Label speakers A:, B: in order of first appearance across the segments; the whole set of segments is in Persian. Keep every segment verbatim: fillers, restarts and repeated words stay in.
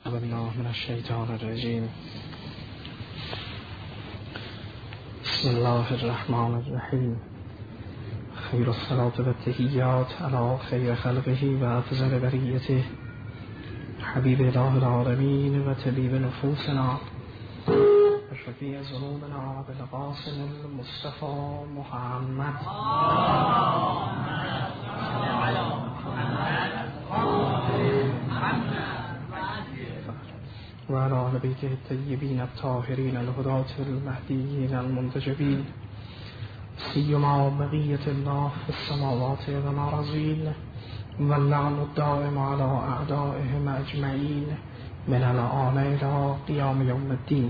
A: بالله من الشیطان الرجیم. بسم الله الرحمن الرحیم. خیر الصلاة و التحیات علی خیر خلقه و افضل بریته حبیب اله العالمین و طبیب نفوسنا و شفیع ذنوبنا بالقاسم المصطفى محمد و علی آل بیته الطیبین الطاهرین الهداة المهدیین المنتجبین سیما بقیة الله في السماوات والأرضین و اللعن الدائم على اعدائهم اجمعین من الآن إلى قیام یوم الدین.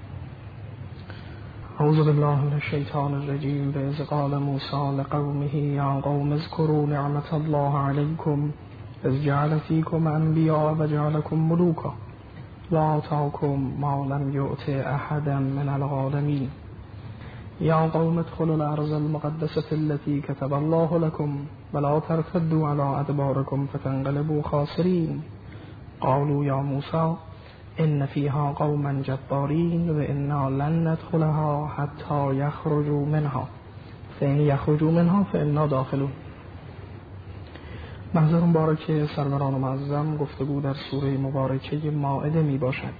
A: اعوذ بالله من الشیطان الرجیم. بإذ قال موسی لقومه یا قوم اذکروا نعمة الله علیکم اذ جعل فیکم انبیاء و جعلکم ملوکا و آتاکم ما لم یؤت احدا من العالمین. یا قوم ادخلوا الارض المقدسة التي كتب الله لكم ولا ترتدوا على ادباركم فتنقلبوا خاسرین. قالوا یا موسی ان فيها قوما جبارین و انا لن ندخلها حتى يخرجوا منها فإن يخرجوا منها فإنا داخلون. محضر مبارک سروران و معظم، گفتگو در سوره مبارکه مائده می باشد.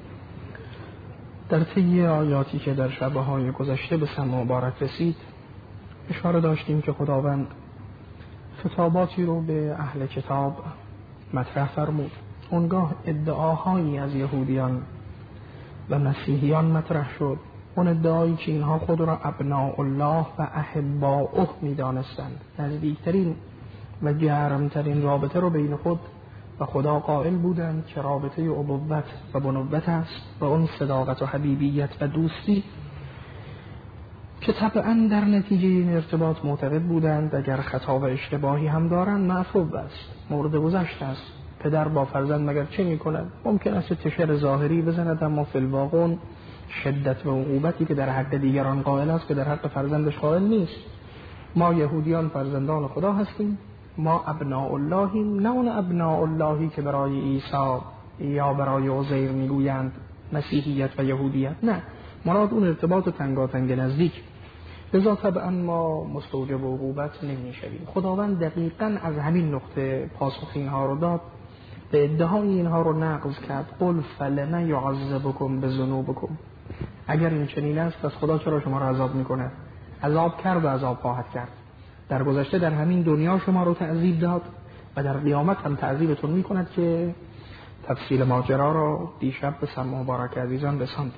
A: در طی آیاتی که در شب‌های گذشته به سماع مبارک رسید اشاره داشتیم که خداوند خطاباتی رو به اهل کتاب مطرح فرمود. اونگاه ادعاهایی از یهودیان و مسیحیان مطرح شد، اون ادعایی که اینها خود را ابناء الله و احباؤه می دانستند، نزدیکترین و گرمترین رابطه رو بین خود و خدا قائل بودند که رابطه ابوت و بنوت است و اون صداقت و حبیبیت و دوستی که طبعا در نتیجه این ارتباط معتقد بودند اگر خطا و اشتباهی هم دارند معفو است، مورد گذشته است. پدر با فرزند مگر چه می کند؟ ممکن است تشر ظاهری بزند، اما فی الواقع شدت و عقوبتی که در حق دیگران قائل است که در حق فرزندش قائل نیست. ما یهودیان فرزندان خدا هستیم، ما ابناء اللهیم، نه اون ابناء اللهی که برای عیسی یا برای عزیر میگویند مسیحیت و یهودیت، نه، مراد اون ارتباط تنگاتنگ نزدیک. لذا طبعا ما مستوجب عقوبت نمیشویم. خداوند دقیقاً از همین نقطه پاسخ اینها رو داد، به ادعای اینها رو نقض کرد. قل فلم یعذبکم بذنوبکم، اگر این چنین است پس خدا چرا شما را عذاب میکنه؟ عذاب کرد و عذاب خواهد کرد. در گذشته در همین دنیا شما رو تعذیب داد و در قیامت هم تعذیبتون میکند که تفصیل ماجرا رو دیشب به سماع مبارک عزیزان رساند.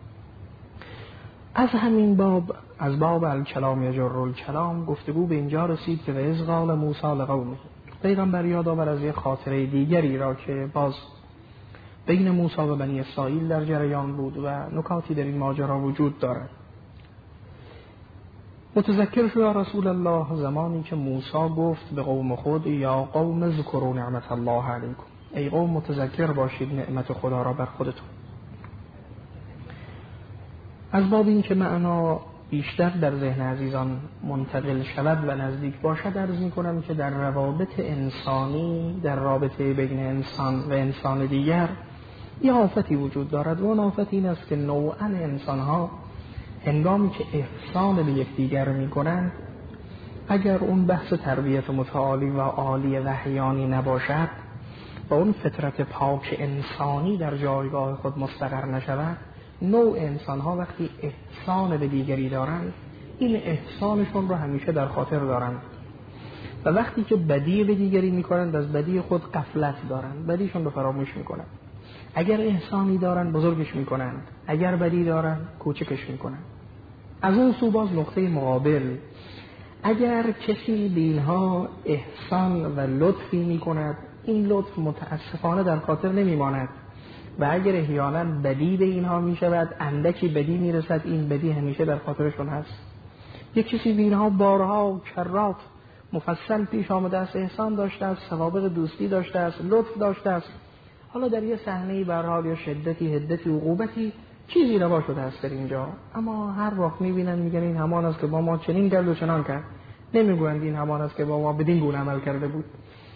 A: از همین باب، از باب الکلام یجر الکلام، گفتگو به اینجا رسید که و اذ قال موسی لقومه، پیغمبر یادآور از یک خاطره دیگری را که باز بین موسی و بنی اسرائیل در جریان بود و نکاتی در این ماجرا وجود دارد. متذکر شو یا رسول الله زمانی که موسی گفت به قوم خود یا قوم اذکروا نعمت الله علیکم، ای قوم متذکر باشید نعمت خدا را بر خودتون. از باب این که معنا بیشتر در ذهن عزیزان منتقل شود و نزدیک باشد، عرض می کنم که در روابط انسانی، در رابطه بین انسان و انسان دیگر یه آفتی وجود دارد و اون آفت این است که نوعاً انسان‌ها هنگامی که احسان به یکدیگر می‌کنند، اگر اون بحث تربیت متعالی و عالی وحیانی نباشد و اون فطرت پاک انسانی در جایگاه خود مستقر نشود، نوع انسان‌ها وقتی احسان به دیگری دارند این احسانشون رو همیشه در خاطر دارند و وقتی که بدی به دیگری می‌کنند از بدی خود غفلت دارند، بدیشون رو فراموش می‌کنند. اگر احسانی دارن بزرگش میکنن، اگر بدی دارن کوچکش میکنن. از اون سو باز نقطه مقابل، اگر کسی به اینها احسان و لطفی میکند این لطف متاسفانه در خاطر نمیماند و اگر احیانا بدی به اینها میشود، اندکی بدی میرسد، این بدی همیشه در خاطرشون هست. یک کسی به اینها بارها و کرات مفصل پیش آمده است، احسان داشته است، سوابق دوستی داشته است، لطف داشته است، حالا در یه صحنه‌ای به هر حال یا شدتی، حدتی، عقوبتی چیزی روا شده است در اینجا، اما هر وقت می‌بینن میگن این همان است که با ما چنین کرد و چنان کرد، نمیگویند این همان است که با ما بدین گونه عمل کرده بود.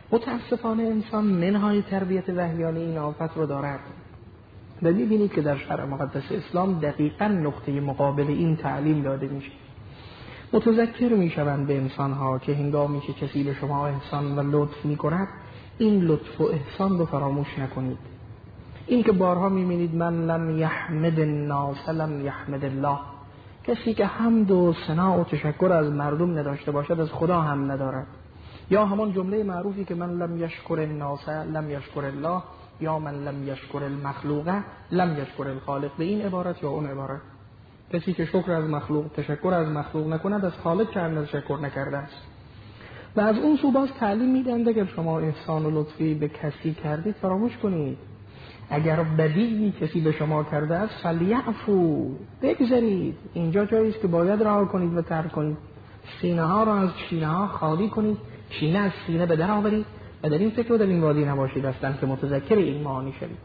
A: متاسفانه انسان منهای تربیت وحیانه این آفت رو دارد و می‌بینید که در شرع مقدس اسلام دقیقاً نقطه مقابل این تعلیم داده میشه. متذکر میشوند به انسان‌ها که هنگامی که کسی به شما احسان و لطف می‌کند این لطف و احسان رو فراموش نکنید. این که بارها می‌بینید من لم یحمد الناس لم یحمد الله، کسی که حمد و ثنا و تشکر از مردم نداشته باشد از خدا هم ندارد. یا همان جمله معروفی که من لم یشکر الناس لم یشکر الله، یا من لم یشکر المخلوق لم یشکر الخالق. به این عبارت یا اون عبارت، کسی که شکر از مخلوق تشکر از مخلوق نکند از خالق که هم تشکر نکرده است. و از اون سو باز تعلیم میدند اگر شما احسان و لطفی به کسی کردید فراموش کنید. اگر بدی کسی به شما کرده است فلیعفو، بگذرید. اینجا جایی است که باید رها کنید و ترک کنید. سینه ها را از کینه ها خالی کنید، کینه از سینه به در آورید و در این فکر و در این وادی نباشید اصلا که متذکر این معانی شوید.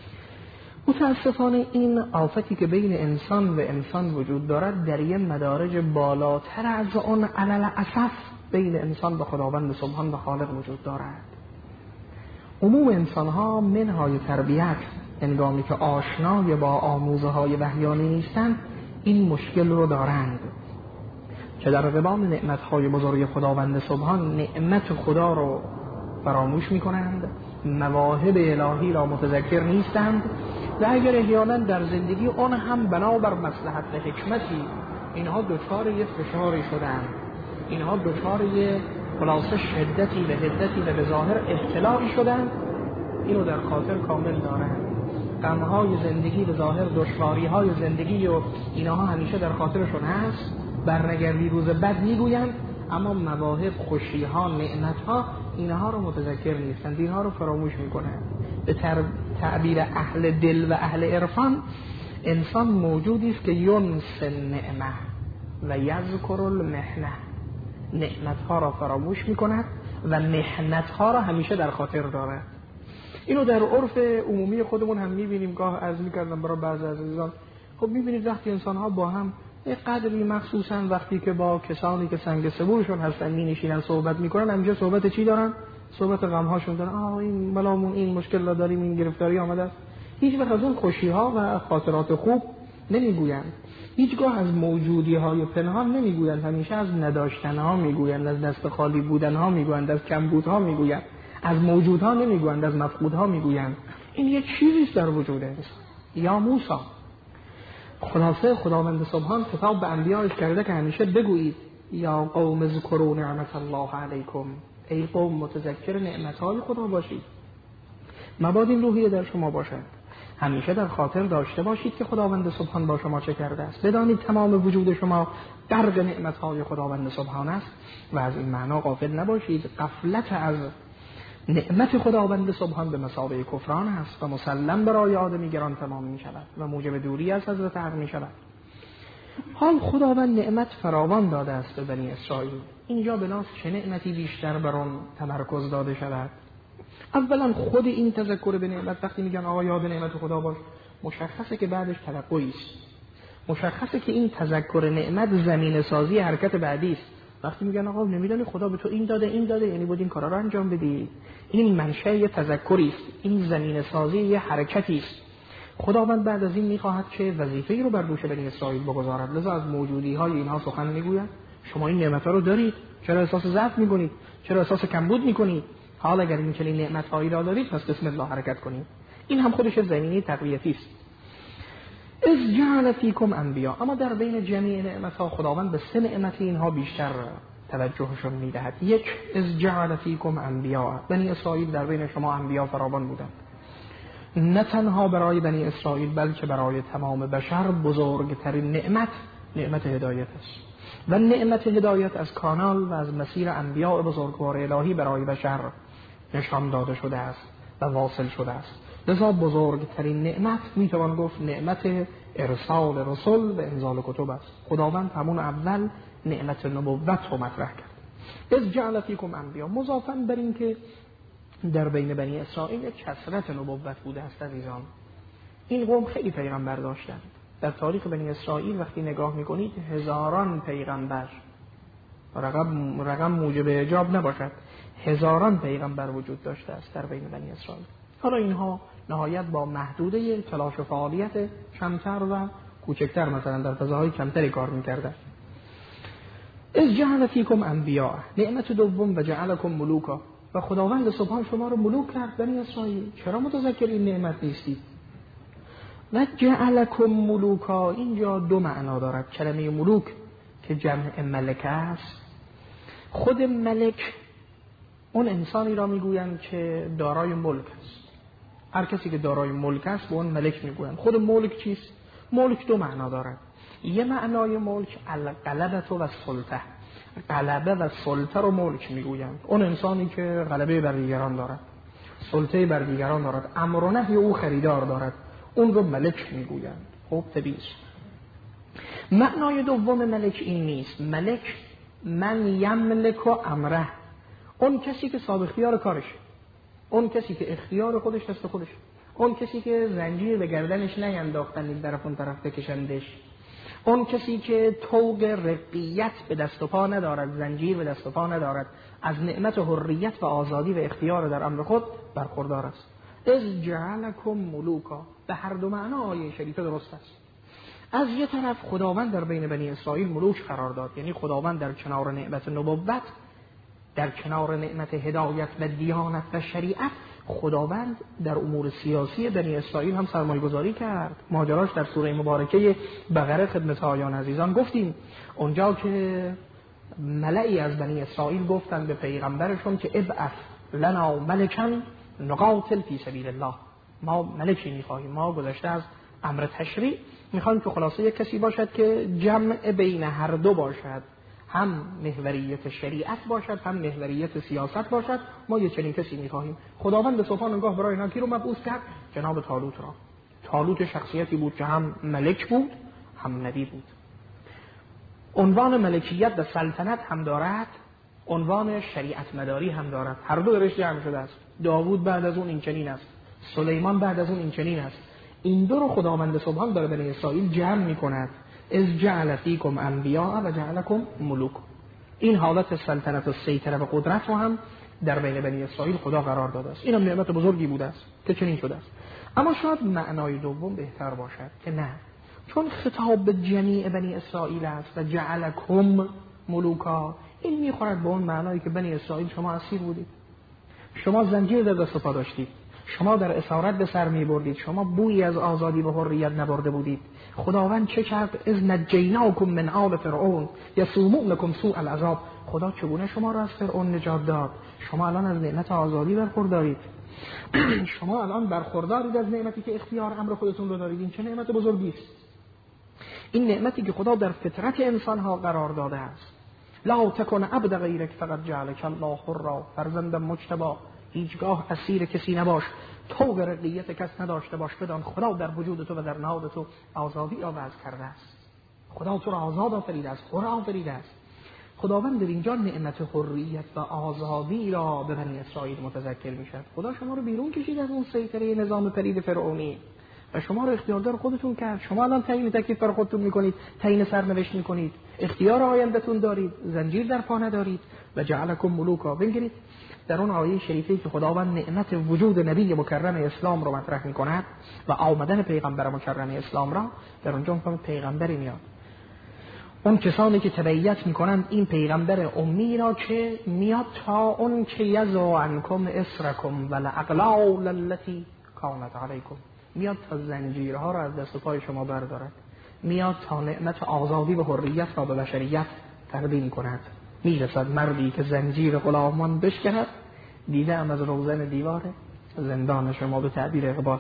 A: متاسفانه این آفتی که بین انسان و انسان وجود دارد در یک مدارج بالاتر از اون علل اسف بین انسان و خداوند سبحان و خالق وجود دارد. عموم انسان‌ها منهای تربیت هنگامی که آشنای با آموزه های وحیانه نیستند این مشکل رو دارند که در قبال نعمت‌های بزرگ خداوند سبحان نعمت خدا رو فراموش می‌کنند، مواهب الهی را متذکر نیستند و اگر احیانا در زندگی اون هم بنابر مصلحت و حکمتی اینها دچار یک فشاری شدند، اینها دچار یک خلاصه شدتی و حدتی و به ظاهر ابتلاعی شدند، اینو در خاطر کامل دارند. غم‌های زندگی به ظاهر دشواری‌های زندگی و اینها همیشه در خاطرشون هست، برنگردی روز بد میگویند، اما مواهب، خوشی‌ها، نعمت‌ها اینها رو متذکر نیستند، اینها رو فراموش میکنند. به تعبیر اهل دل و اهل عرفان انسان موجودی است که ینس النعمه و یذکر المحنه، نعمت‌ها را فراموش میکند و محنت‌ها را همیشه در خاطر دارد. اینو در عرف عمومی خودمون هم میبینیم. گاه از میکردم برای بعضی از عزیزان، خب میبینید وقتی انسان‌ها با هم یک قدری مخصوصا وقتی که با کسانی که سنگ سبورشون هستن می نشینن صحبت میکنن، همیشه صحبت چی دارن؟ صحبت غم‌هاشون دارن. آه این بلامون این مشکل را داریم، این گرفتاری آمده است. هیچ وقت از اون خوشی‌ها و خاطرات خوب نمیگویند، هیچگاه از موجودی‌های پنهان نمیگویند، همیشه از نداشتن‌ها میگویند، از دست خالی بودن‌ها میگویند، از کمبودها میگویند، از موجودها نمیگویند، از مفقودها میگویند. این یک چیزی است در وجود انسان. یا موسی، خلاصه خداوند سبحان خطاب به انبیاء کرده که همیشه بگویید یا قوم اذکروا نعمت الله علیکم، ای قوم متذکر نعمت‌های خدا باشید. مبادا این روحیه در شما باشد، همیشه در خاطر داشته باشید که خداوند سبحان با شما چه کرده است. بدانید تمام وجود شما غرق نعمت‌های خداوند سبحان است و از این معنا غافل نباشید. غفلت از نعمت خداوند سبحان به مثابه کفران است و مسلم برای آدمی گران تمام می شود و موجب دوری از حضرت حق می شود. حال خداوند نعمت فراوان داده است به بنی اسرائیل. اینجا بناس چه نعمتی بیشتر بر آن تمرکز داده شود؟ اولا خود این تذکر به نعمت، وقتی میگن آقا یاد نعمت خدا باش، مشخصه که بعدش توقعی است، مشخصه که این تذکر نعمت زمینه سازی حرکت بعدی است. وقتی میگن آقا نمیدونی خدا به تو این داده این داده، یعنی بود این کارا رو انجام بدی. این منشأ یه تذکری است، این زمینه سازی یه حرکتی است. خداوند بعد از این میخواهد که وظیفه‌ای رو بر دوش بنی اسرائیل بگذارد، لذا از موجودی‌های اینها سخن میگوید. شما این نعمت‌ها رو دارید، چرا احساس ضعف میکنید؟ چرا احساس کمبود میکنید؟ حال اگر این چنین نعمت‌هایی را دارید پس بسم الله حرکت کنید. این هم خودش زمینه تقویتی است. از جعل فیکم انبیا، اما در بین جمیع نعمت‌ها خداوند به سه نعمت اینها بیشتر توجهشون میدهد. یک، از جعل فیکم انبیا، بنی اسرائیل در بین شما انبیا فراوان بودند، نه تنها برای بنی اسرائیل بلکه برای تمام بشر بزرگترین نعمت نعمت هدایت است و نعمت هدایت از کانال و از مسیر انبیاء بزرگوار الهی برای بشر نشان داده شده است و واصل شده است. لذا بزرگترین نعمت میتوان گفت نعمت ارسال رسول و انزال کتب است. خداوند همون اول نعمت نبوت رو مطرح کرد. از جعل فیکم انبیا، مضافاً بر این که در بین بنی اسرائیل کثرت نبوت بوده است. عزیزان این قوم خیلی پیغمبر داشتند. در تاریخ بنی اسرائیل وقتی نگاه میکنید هزاران پیغمبر، رقم رقم موجب اعجاب نباشد، هزاران پیغمبر وجود داشته است در بین بنی اسرائیل. حالا اینها نهایت با محدوده تلاش و فعالیت کمتر و کوچکتر مثلا در فضاهای کمتری کار می‌کردند. از جعل فیکم انبیاء، نعمت دوم و جعلکم ملوکا، و خداوند سبحان شما رو ملوک کرد بنی اسرائیل. چرا متذکر این نعمت نیستید؟ و جعلکم ملوکا اینجا دو معنا دارد. کلمه ملوک که جمع ملک است، خود ملک اون انسانی را میگویند که دارای ملک است. هر کسی که دارای ملک است به اون ملک میگویند. خود ملک چیست؟ ملک دو معنا دارد. یه معنای ملک الغلبه و السلطه، غلبه و سلطه رو ملک میگویند. اون انسانی که غلبه بر دیگران دارد، سلطه بر دیگران دارد، امر و نهی او خریدار دارد، اون رو ملک میگویند. خب طبیعی. معنای دوم ملک این نیست. ملک من یملک و امره، اون کسی که صاحب اختیار کارشه، اون کسی که اختیار خودش دست خودش، اون کسی که زنجیر به گردنش نینداختن این طرف اون طرف بکشندش، اون کسی که طوق رقیت به دست و پا ندارد، زنجیر به دست و پا ندارد، از نعمت حریت و آزادی و اختیار در امر خود برخوردار است. از جعلکم ملوکا، به هر دو معنا آیه شریفه درست است. از یه طرف خداوند در بین بنی اسرائیل ملوک قرار داد، یعنی خداوند در کنار نعمت نبوت، در کنار نعمت هدایت و دیانت و شریعت، خداوند در امور سیاسی بنی اسرائیل هم سرمایه گذاری کرد. ماجراش در سوره مبارکه بقره خدمت آیان عزیزان گفتیم، اونجا که ملئی از بنی اسرائیل گفتند به پیغمبرشون که ابعث لنا ملکا نقاتل فی سبیل الله، ما ملکی میخواهیم، ما گذشته از امر تشریع میخوایم که خلاصه یک کسی باشد که جمع بین هر دو باشد، هم محوریت شریعت باشد هم محوریت سیاست باشد، ما یک چنین کسی میخواهیم. خداوند سبحان نگاه برای اینا کی رو مبعوث کرد؟ جناب طالوت را. طالوت شخصیتی بود که هم ملک بود هم نبی بود. عنوان ملکیت و سلطنت هم دارد، عنوان شریعت مداری هم دارد، هر دو درش جمع شده است. داوود بعد از اون این چنین است، سلیمان بعد از اون این چنین است. این دو رو خداوند سبحان در بنی اسرائیل جمع میکند. از جعل فیکم انبیاء و جعلکم ملوک، این حالت سلطنت و سیطره و قدرت رو هم در بین بنی اسرائیل خدا قرار داده است. این هم نعمت بزرگی بوده است که چنین شده است. اما شاید معنای دوم بهتر باشد که نه، چون خطاب به جمیع بنی اسرائیل است و جعلکم ملوکا، این میخورد به اون معنایی که بنی اسرائیل شما اسیر بودید، شما زنجیر در دست و پا داشتید، شما در اسارت به سر می بردید، شما بویی از آزادی و حریت نبرده بودید. خداوند چه کرد؟ از نجیناکم من آل فرعون یسومونکم سوء العذاب، خدا چگونه شما را از فرعون نجات داد؟ شما الان از نعمت آزادی برخوردارید، شما الان برخوردارید از نعمتی که اختیار امر خودتون رو دارید. این چه نعمت بزرگی است! این نعمتی که خدا در فطرت انسان ها قرار داده است. لا تکن عبد غیرک فقد جعلک الله حرا، فرزند مجتبی هیچگاه اسیر کسی نباش، طوق رقیت کس نداشته باش، بدان خدا در وجود تو و در نهاد تو آزادی آورد کرده است. خدا تو را آزاد آفریده است، حر آفریده است. خداوند در اینجا نعمت حریت و آزادی را به بنی اسرائیل متذکر میشد. خدا شما رو بیرون کشید از اون سیطره نظام پلید فرعونی و شما رو اختیاردار خودتون کرد. شما الان تعیین تکلیف بر خودتون میکنید، تعیین سرنوشت میکنید، اختیار آیندهتون دارید، زنجیر در پا ندارید. و جعلکم ملوکا، ببینید در اون آیه شریفی که خداوند نعمت وجود نبی مکرم اسلام رو مطرح میکند و آمدن پیغمبر مکرم اسلام را، در اونجا میگه پیغمبری میاد، اون کسانی که تبعیت میکنند این پیغمبر امی را که میاد تا اون که یزو عنکم اسرکم و الاغلال التي کانت علیکم، میاد تا زنجیرها را از دست و پای شما بردارد، میاد تا نعمت آزادی و حریت را به بشریت تقدیم کند. میرسد مردی که زنجیر غلامان بشکند، دیده ام از روزن دیوار زندان شما، به تعبیر اقبال.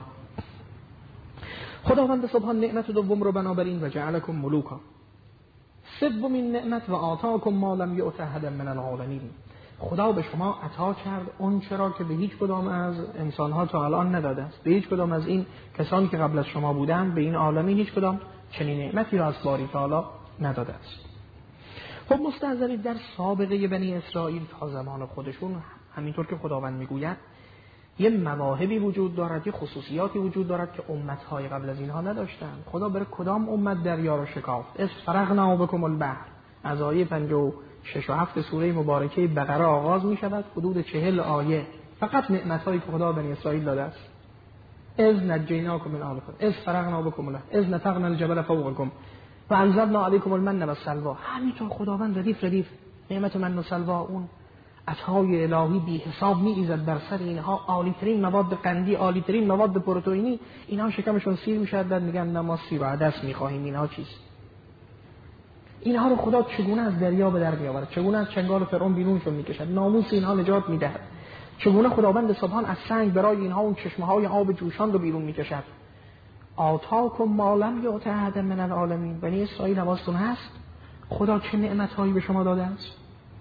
A: خداوند سبحان نعمت دوم رو بنابراین و جعلکم ملوکا، سومین نعمت و آتاکم ما لم یؤت احدا من العالمین، خدا به شما عطا کرد اون چرا که به هیچ کدام از انسانها تا الان نداده است، به هیچ کدام از این کسانی که قبل از شما بودند به این عالمین هیچ کدام چنین نعمتی را از باری تعالی نداده است. خب مستحضرید در سابقه بنی اسرائیل تا زمان خودشون همینطور که خداوند میگوید یه مواهبی وجود دارد، یه خصوصیاتی وجود دارد که امتهای قبل از اینها نداشتن. خدا برای کدام امت دریا رو شکافت؟ اس فرغنا بکم البحر، از آیه پنجاه و شش و هفت سوره مبارکه بقره آغاز می شود، حدود چهل آیه فقط نعمت‌هایی که خدا بنی اسرائیل داده است. اذ نجیناکم من آل فرعون اذ فرغنا بكم الله اذ نتقنا الجبل فوقكم وانزلنا عليكم المن والسلوى. همینطور خداوند ردیف ردیف نعمت من و سلوا، اون عطای الهی بی حساب می ایزد بر سر اینها. عالی ترین مواد قندی، عالی ترین مواد پروتئینی، اینها شکمشون سیر میشه، بعد میگن نه ما سیر و عدس میخواهیم. اینها چیست؟ اینها رو خدا چگونه از دریا به در میآورد، چگونه از چنگال فرعون بیرونشون میکشد، ناموس اینها نجات میدهد، چگونه خداوند سبحان از سنگ برای اینها اون چشمه های آب جوشان رو بیرون میکشد. آتاکم ما لم یؤت احد من العالمین. بنی اسرائیل حواستون هست خدا چه نعمت‌هایی به شما داده است؟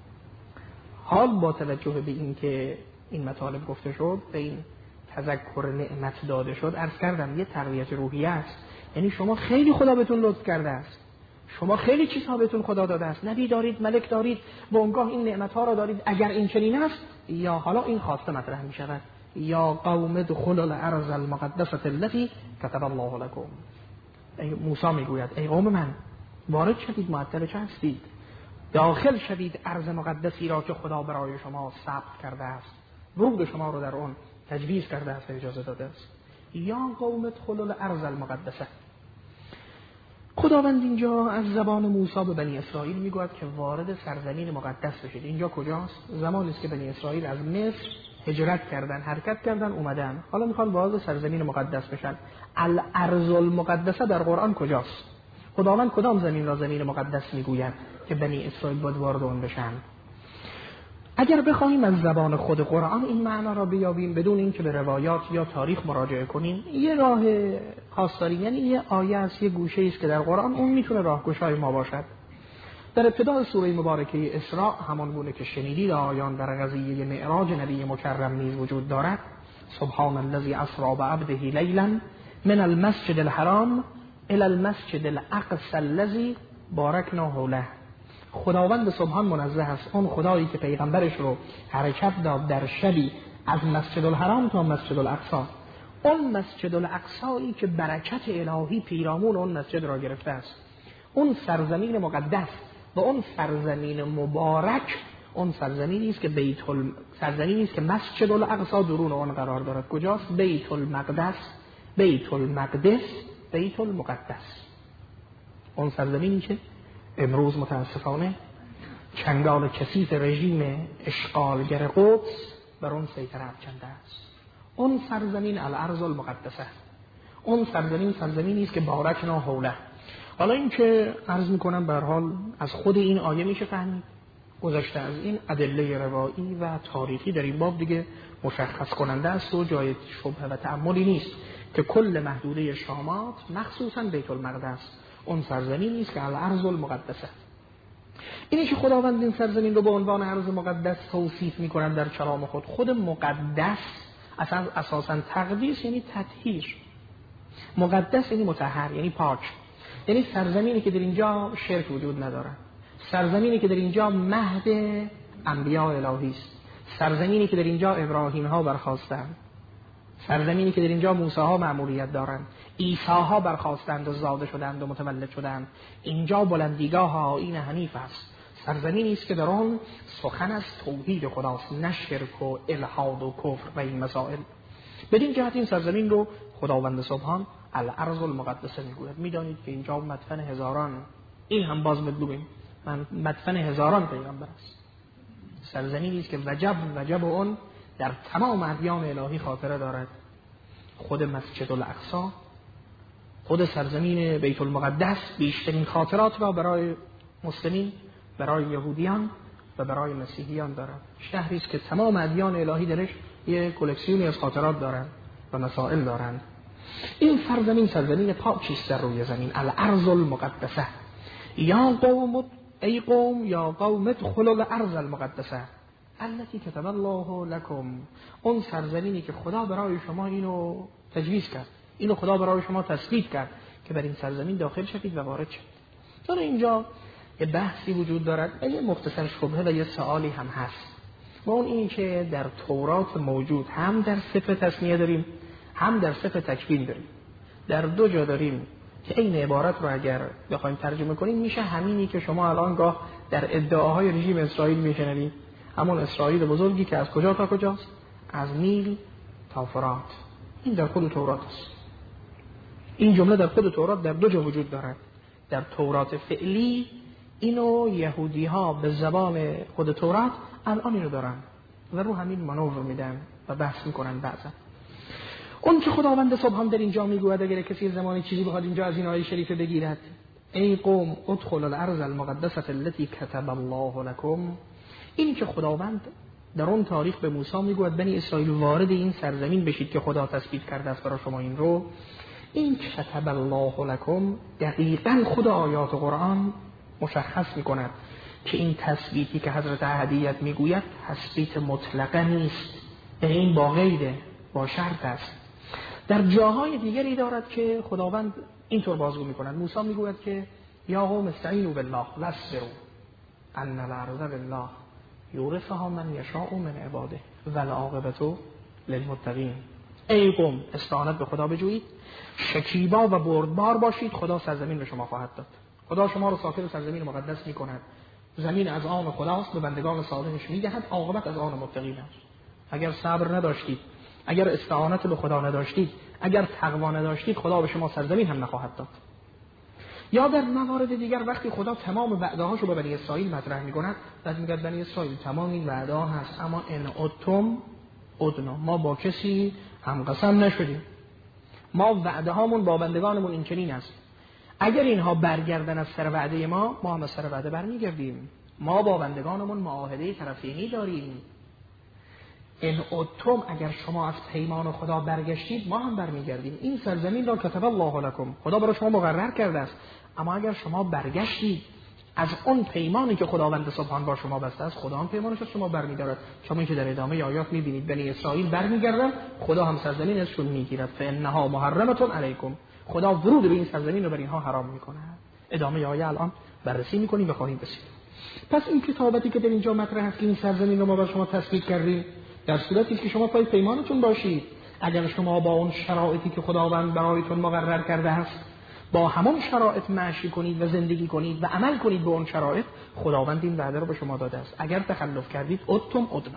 A: حال با توجه به این که این مطالب گفته شد، به این تذکر نعمت داده شد، عرض کردم یه تقویت روحیه است. یعنی شما خیلی خدا بهتون لطف کرده است، شما خیلی چیزها بهتون خدا داده است، نبی دارید، ملک دارید، بونگاه این نعمت‌ها را دارید. اگر این چنین است، یا حالا این خواسته مطرح می شود، یا قوم ادخلوا الارض المقدسه التي كتب الله لكم. موسی میگوید ای قوم من، وارد شدید، معطل چه هستید؟ داخل شدید ارض مقدسی را که خدا برای شما ثبت کرده است، ورود شما رو در اون تجویز کرده است، اجازه داده است. یا قوم ادخلوا الارض المقدسه. خداوند اینجا از زبان موسی به بنی اسرائیل میگوید که وارد سرزمین مقدس بشید. اینجا کجاست؟ زمانی است که بنی اسرائیل از مصر هجرت کردن، حرکت کردن، اومدن، حالا میخوان وارد سرزمین مقدس بشن. الارض المقدسه در قرآن کجاست؟ خداوند کدام زمین را زمین مقدس میگوید که بنی اسرائیل باید وارد اون بشن؟ اگر بخوایم از زبان خود قرآن این معنا را بیابیم بدون اینکه به روایات یا تاریخ مراجعه کنیم، یه راه خاص داریم. یعنی یه آیه است، یه گوشه است که در قرآن اون میتونه راهگشای ما باشد. در ابتدای سوره مبارکه اسراء، همان گونه که شنیدید آیان در قضیه معراج نبی مکرم نیز وجود دارد. سبحان الذی اسری بعبده لیلا من المسجد الحرام الی المسجد الاقصی الذی بارکنا حوله. خداوند سبحان منزه است، اون خدایی که پیغمبرش رو حرکت داد در شبی از مسجد الحرام تا مسجد الاقصی، اون مسجد الاقصایی که برکت الهی پیرامون اون مسجد را گرفته است، اون سرزمین مقدس و اون سرزمین مبارک، اون سرزمینی است که بیت ال... سرزمینی است که مسجد الاقصی درون اون قرار دارد. کجاست؟ بیت المقدس، بیت المقدس، بیت المقدس. اون سرزمینی که امروز متاسفانه چنگال کثیف رژیم اشغالگر قدس بر اون سیطره افکنده است. اون سرزمین الارض المقدسه، اون سرزمین سرزمینی است که بارکنا حوله. حالا این که عرض میکنم به هر حال از خود این آیه میشه فهمید، گذشته از این ادله روایی و تاریخی در این باب دیگه مشخص کننده است و جای شبهه و تأملی نیست که کل محدوده شامات مخصوصا بیت المقدس اون سرزمینی است که الارض المقدسه. اینی که خداوند این سرزمین رو به عنوان ارض مقدس توصیف میکنند در کلام خود. خود مقدس اصلا اساسا تقدیس یعنی تطهیر، مقدس یعنی مطهر، یعنی پاک، یعنی سرزمینی که در اینجا شرک وجود نداره، سرزمینی که در اینجا مهد انبیاء الهی است، سرزمینی که در اینجا ابراهیم ها برخاستند، سرزمینی که در اینجا موسی ها مأموریت دارند، عیسی ها برخاستند و زاده شدند و متولد شدند. اینجا بلندیگاه آیین حنیف است، سرزمینی است که در آن سخن از توحید خداست، نه شرک و الحاد و کفر و این مسائل. بدین جهت این سرزمین رو خداوند سبحان الارض المقدسه میگوید. میدانید که اینجا مدفن هزاران، این هم باز مطلوبیم، من مدفن هزاران پیغمبر است. سرزمینی است که وجب وجب اون در تمام ادیان الهی خاطره دارد. خود مسجد الاقصی، خود سرزمین بیت المقدس بیشترین خاطرات را برای مسلمین، برای یهودیان و برای مسیحیان دارد. شهری است که تمام ادیان الهی درش یک کلکسیونی از خاطرات دارند و مسائل دارند. این سرزمین سرزمین پاکی است در روی زمین، الارض المقدسه. یا قوم ای قوم یا قوم ادخلوا الارض المقدسه التي كتب الله لكم. اون سرزمینی که خدا برای شما اینو تجویز کرد، اینو خدا برای شما تثبیت کرد که بر این سرزمین داخل شوید و وارد شوید. تا اینجا یه بحثی وجود دارد و یه مختصر شبهه و یه سوالی هم هست. و اون این که در تورات موجود هم در صفر تسمیه داریم، هم در صفر تکوین داریم. در دو جا داریم که این عبارت رو اگر بخوایم ترجمه کنیم میشه همینی که شما الان گاه در ادعاهای رژیم اسرائیل میشنوید، همون اسرائیل بزرگی که از کجا تا کجاست؟ از نیل تا فرات. این در خود تورات است. این جمله در خود تورات در دو جا وجود دارد. در تورات فعلی اینو یهودی ها به زبان خود تورات الان اینو دارن و رو همین مانور میدن و بحث میکنن. بعضا اون که خداوند سبحان در اینجا میگوید اگر کسی زمانی چیزی بخواد اینجا از این آیه شریفه بگیرد، ای قوم ادخلوا الارض المقدسه التي كتب الله لكم، این که خداوند در اون تاریخ به موسی میگوید بنی اسرائیل وارد این سرزمین بشید که خدا تصویب کرده است برای شما این رو، این کتب الله لكم دقیقاً خدا آیات قرآن مشخص میکند که این تثبیتی که حضرت احدیت میگوید تثبیت مطلقه نیست، این با قیده، با شرط است. در جاهای دیگری دارد که خداوند اینطور بازگو میکند. موسی میگوید که یا قوم استعینوا بالله واصبروا ان الارض لله یورثها من یشاء من عباده والعاقبة للمتقین. ای قوم استعانت به خدا بجویید، شکیبا و بردبار باشید، خدا سرزمین به شما خواهد داد. خدا شما را ساکن سرزمین مقدس میکند. زمین از آن خداست، به بندگان صالحش میدهد، عاقبت از آن متقین است. اگر صبر نداشتید، اگر استعانت به خدا نداشتید، اگر تقوا نداشتید، خدا به شما سرزمین هم نخواهد داد. یا در موارد دیگر وقتی خدا تمام وعده‌هاشو به بنی اسرائیل مطرح می‌کند، بعد میگه بنی اسرائیل تمام این وعده‌ها هست، اما ان اتم ادنا، ما با کسی هم قسم نشدیم، ما وعده‌هامون با بندگانمون این چنین است، اگر اینها برگردن از سر وعده ما، ما هم از سر وعده برمیگردیم، ما با بندگانمون معاهده طرفینی داریم. ان اتم، اگر شما از پیمان خدا برگشتید، ما هم برمیگردیم. این سرزمین را کتب الله لكم، خدا برای شما مقرر کرده است، اما اگر شما برگشتید از اون پیمانی که خداوند سبحان با شما بسته است، خدا هم پیمانش از شما برمی‌دارد. شما این که در ادامه آیات می‌بینید بنی اسرائیل برمیگردن، خدا هم سرزمین ازشون میگیرد. فانها محرمه علیکم، خدا ورود به این سرزمین رو بر اینها حرام می‌کند. ادامه آیه الان بررسی می‌کنیم و خواهیم رسید. پس این کتابتی که در اینجا مطرح است که این سرزمین رو ما بر شما تثبیت کردیم، در صورتی که شما پای پیمانتون باشید، اگر شما با اون شرایطی که خداوند برایتون مقرر کرده است با همون شرایط معاشی کنید و زندگی کنید و عمل کنید به اون شرایط، خداوند این وعده رو به شما داده است. اگر تخلف کردید ادتم ادنا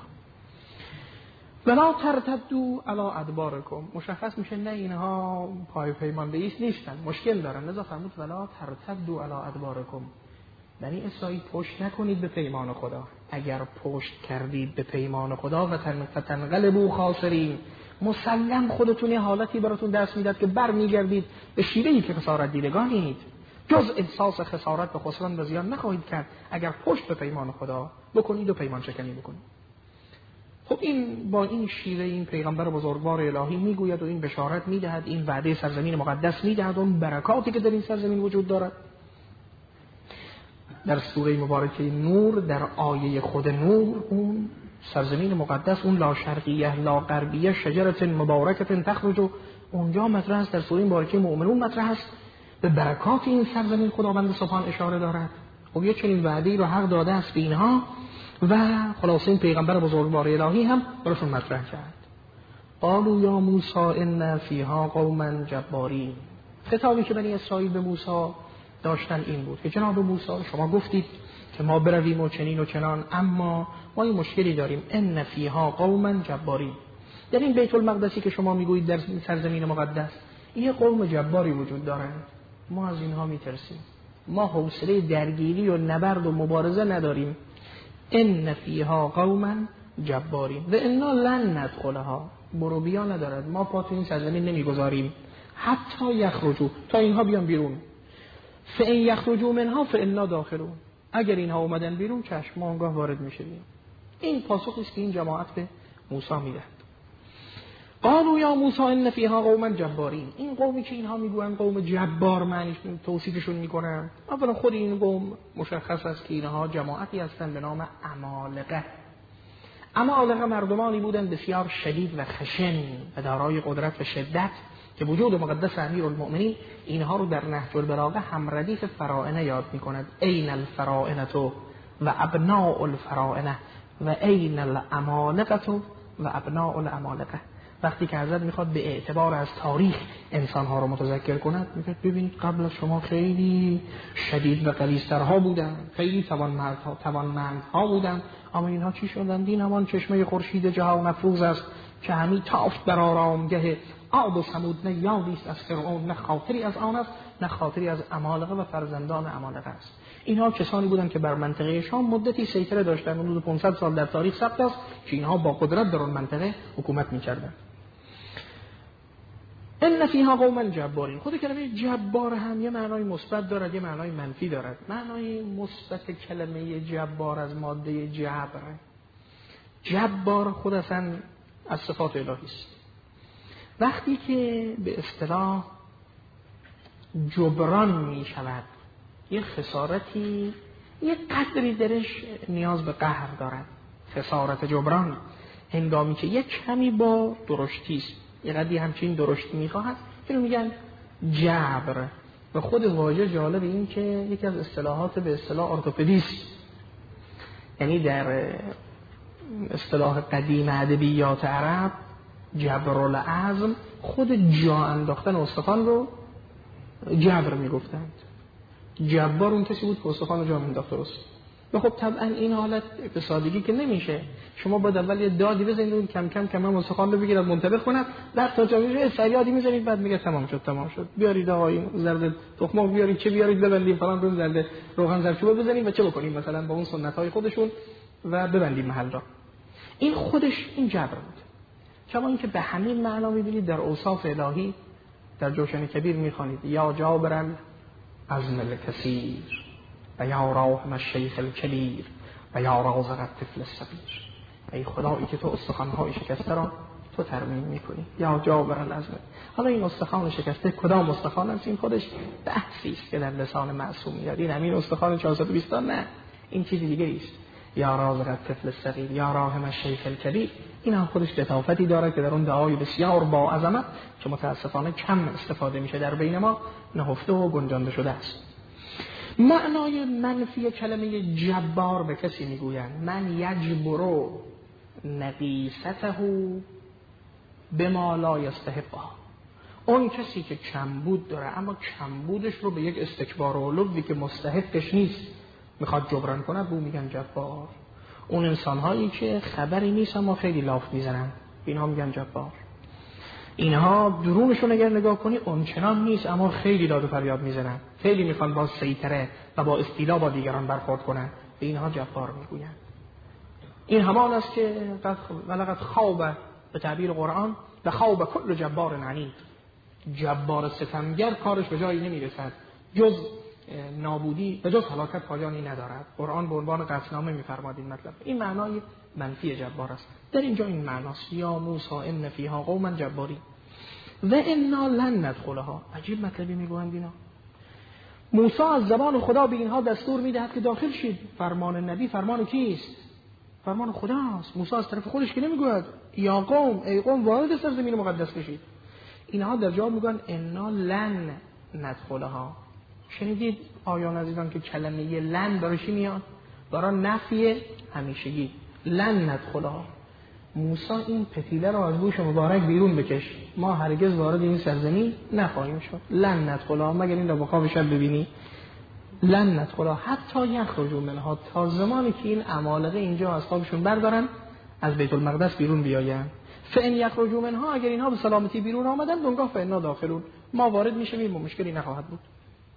A: ولا ترتدوا علی ادبارکم، مشخص میشه نه اینها پای پیمان بیست نیستن، مشکل دارن، لذا فرمود ولا ترتدوا علی ادبارکم، یعنی اسرائیل پشت نکنید به پیمان خدا. اگر پشت کردید به پیمان خدا و تنقلبوا خاسرین، مسلم خودتون یه حالتی براتون دست میداد که بر میگردید به شیوهی که خسارت دیدگانید، جز احساس خسارت و خسران و زیان نخواهید کرد اگر پشت به پیمان خدا بکنید و پیمان شکنی بکنید. خب این با این شیوه این پیغمبر بزرگوار الهی میگوید و این بشارت میدهد، این وعده سرزمین مقدس میدهد، اون برکاتی که در این سرزمین وجود دارد. در سوره مبارکه نور در آیه خود نور اون سرزمین مقدس، اون لا شرقیه لا غربیه شجرت مبارکت تخرج، اونجا مطرح است. در سوره مبارکه مؤمنون مطرح است. به برکات این سرزمین خداوند سبحان اشاره دارد. خب یه چنین وعده‌ای رو حق داده است به اینها و خلاص این پیغمبر بزرگوار الهی هم براشون مطرح کرد. قالوا یا موسی ان فیها قوما جبارین، خطابی که بنی اسرائیل به موسی داشتن این بود که جناب موسی شما گفتید که ما برویم و چنین و چنان، اما ما این مشکلی داریم، ان فیها قوما جبارین، در این بیت المقدسی که شما میگویید در سرزمین مقدس این قوم جباری وجود دارند، ما از اینها میترسیم، ما حوصله درگیری و نبرد و مبارزه نداریم. ان فیها قوما جبارین و انا لن ندخلها، برو بیا ندارد، ما پا تو این سرزمین نمیگذاریم حتی یخرجوا، تا اینها بیان بیرون. فان یخرجوا منها فانا داخلون، اگر اینها اومدن بیرون چشم ما اونگاه وارد میشیم. این پاسخی است که این جماعت به موسی میدهد. قالوا یا موسی ان فیها قوما جبارین، این قومی که اینها میگوین قوم جبار معنیش توصیفشون میکنن، اولا خود این قوم مشخص است که اینها جماعتی هستند به نام عمالقه. عمالقه مردمانی بودند بسیار شدید و خشن و دارای قدرت و شدت که وجود مقدس امیرالمؤمنین اینها رو در نهج البلاغه هم ردیف فراعنه یاد میکند. این الفراعنه و ابناء الفراعنه و این العمالقه و ابناء العمالقه، وقتی که حضرت میخواد به اعتبار از تاریخ انسانها رو متذکر کند میگه ببینید قبل از شما خیلی شدید و غلیظترها بودن، خیلی توانمندها توانمندها بودن، اما اینها چی شدن؟ دین همان چشمه خورشید جهان افروز است که همی تافت بر آرامگه عاد و ثمود. نه یادی است از فرعون، نه خاطری از آن است، نه خاطری از عمالقه و فرزندان عمالقه است. اینها کسانی بودند که بر منطقه شام مدتی سیطره داشتند. حدود پانصد سال در تاریخ ثبت است که اینها با قدرت در اون منطقه حکومت می‌کردند. ان فیها قوما جبارین. خود کلمه جبار هم یه معنای مثبت دارد، یه معنای منفی دارد. معنای مثبت کلمه جبار از ماده جبر، جبار خود اصلا از صفات الهی است. وقتی که به اصطلاح جبران می شود، یه خسارتی یه قدری درش نیاز به قهر دارد. خسارت جبران هنگامی که یک کمی با درشتی است، یه قدری همچین درشتی میخواهد، اینو میگن جبر. و خود واژه جالب این که یکی از اصطلاحات به اصطلاح ارتوپدیست، یعنی در اصطلاح قدیم ادبیات عرب جبر العظم خود جا انداختن استخوان رو جبر میگفتند. جبار اون کسی بود که استخوان رو جا انداخته است. و خب طبعا این حالت اقتصادی که نمیشه، شما باید اول یه دادی بزنید کم کم کم هم استخوان رو بگیرد منطبق کند، بعد تا جا میشه فریادی میزنید، بعد میگه تمام شد تمام شد بیارید آقا این زرد تخمق بیارید، چه بیارید ببندیم فلان رو زرد روغن زردچوبه بزنیم و چه بکنیم مثلا با اون سنت های خودشون و ببندیم محل را. این خودش این جبر بود. کما اینکه به همین معنا میبینید در اوصاف الهی در جوشن کبیر میخوانید یا جابر العزم الکثیر و یا راحم الشیخ الکبیر و یا رازق الطفل الصغیر. ای خدایی که تو استخوان‌های شکسته را تو ترمیم میکنی، یا جابر العزم. حالا این استخوان شکسته کدام استخوان است؟ این خودش بحثی است که در لسان معصوم میاد. این همین استخوان چهارصد و بیست نه، این چیز دیگه است. یا رازق الطفل الصغیر یا راحم الشیخ الکبیر. این هم خودش لطافتی داره که در اون دعای بسیار با عظمت که متاسفانه کم استفاده میشه در بین ما نهفته و گنجانده شده است. معنای منفی کلمه جبار به کسی میگویند من یجبرو نقیسته بما لا یستحقه. اون کسی که کمبود داره اما کمبودش رو به یک استکبار و علوی که مستحقش نیست میخواد جبران کنه، بو میگن جبار. اون انسان هایی که خبری نیست اما خیلی لاف میزنن، اینها میگن جبار. اینها درونشون اگر نگاه کنی اونچنان نیست اما خیلی داد و فریاد میزنن، خیلی میخوان با سیطره و با استیلا با دیگران برخورد کنن، به اینها جبار میگوین. این همان است که ولقد خواب به تعبیر قرآن و خواب کل جبار عنید. جبار ستمگر کارش به جایی نمیرسد، جز نابودی و جز هلاکت پایانی ندارد. قرآن به عنوان قسمنامه میفرماد این مطلب. این معنای منفی جبار است. در اینجا این معناست یا موسی ان فیها قوما جباری و انا لن ندخلها. عجیب مطلبی میگویند اینا. موسی از زبان خدا به اینها دستور میدهد که داخل شید. فرمان نبی فرمان کیست؟ فرمان خداست. موسی از طرف خودش که نمیگوید یا قوم ای قوم وارد سرزمین مقدس بشید. اینها در جواب میگن انا لن ندخلها. شنیدید آیان عزیزان که کلمه لن داره چی میاد؟ داره نفی همیشگی. لن ندخلها. موسی این پتیله رو از گوش مبارک بیرون بکش، ما هرگز وارد این سرزمین نخواهیم شد. لن ندخلها، مگر این رو با خواب شب ببینی. لن ندخلها حتی یخرجوا منها، تا زمانی که این عمالقه اینجا از خوابشون بردارن از بیت المقدس بیرون بیاین. فان یخرجوا منها، اگر اینها به سلامتی بیرون آمدن دونگاه فانا داخلون، ما وارد میشیم و مشکلی نخواهد بود.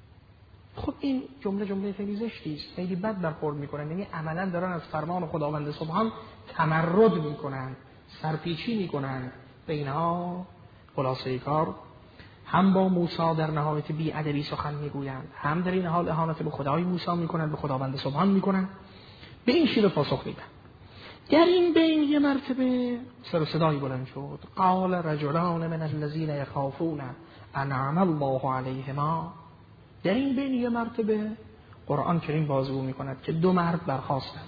A: خب این جمله جمله خیلی زشتی است، خیلی بد برخورد میکنن، یعنی عملا دارن از فرمان خداوند سبحان تمرد میکنن، سرپیچی میکنن. به اینها خلاصه کار هم با موسی در نهایت بی ادبی سخن میگویند، هم در این حال اهانت به خدای موسی میکنند، به خداوند سبحان میکنند، به این شیوه پاسخ میدن. در این بین یه مرتبه سر و صدایی بلند شد. قال رجلان من الذين يخافون انعم الله علیهما. در این بین یه مرتبه قرآن کریم بازگو میکند که دو مرد برخاستند.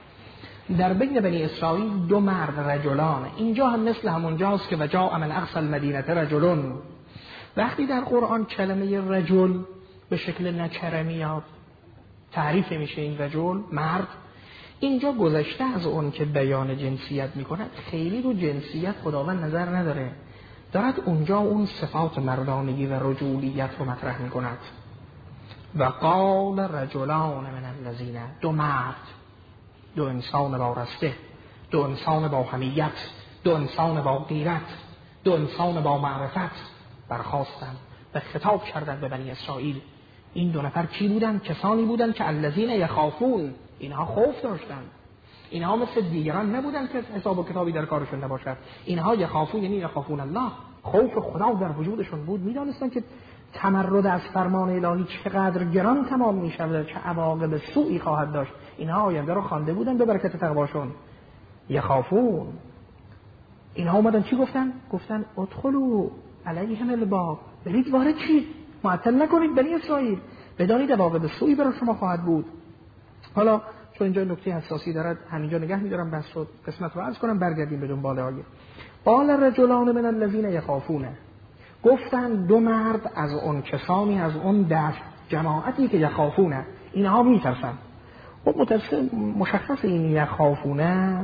A: در بین بنی اسرائیل دو مرد رجلان، اینجا هم مثل همون جاست که وجاء من اقصی المدینه رجلون. وقتی در قرآن کلمه رجل به شکل نکره میاد، تعریف میشه این رجل مرد، اینجا گذشته از اون که بیان جنسیت میکند، خیلی رو جنسیت خداوند نظر نداره، دارد اونجا اون صفات مردانگی و رجولیت رو مطرح میکند. و قال رجلان من الذین، دو مرد، دو انسان با رسته، دو انسان با حمیت، دو انسان با غیرت، دو انسان با معرفت برخاستند و خطاب کردند به بنی اسرائیل. این دو نفر کی بودند؟ کسانی بودند که الذین یخافون، اینها خوف داشتند. اینها مثل دیگران نبودند که حساب و کتابی در کارشون نباشد. اینها یخافون یعنی یخافون الله، خوف خدا در وجودشون بود. میدانستند که تمرد از فرمان الهی چقدر گران تمام می‌شود، چه عواقب سوئی خواهد داشت. اینها آینده رو خوانده بودند به برکت تقواشون. یخافون. اینها اومدن چی گفتن؟ گفتن ادخلوا علیهم الباب، برید وارد شید، معطل نکنید بنی اسرائیل، بدانید عواقب سوئی برای شما خواهد بود. حالا چون اینجا نکته حساسی دارد همینجا نگه می‌دارم، بس شد قسمت رو عرض کنم، برگردیم به دنبال آیه. قال رجلان من الذین یخافون، گفتن دو مرد از اون کسانی از اون دشت جماعتی که یخافونه، اینها میترسن. خب مشخص این یخافونه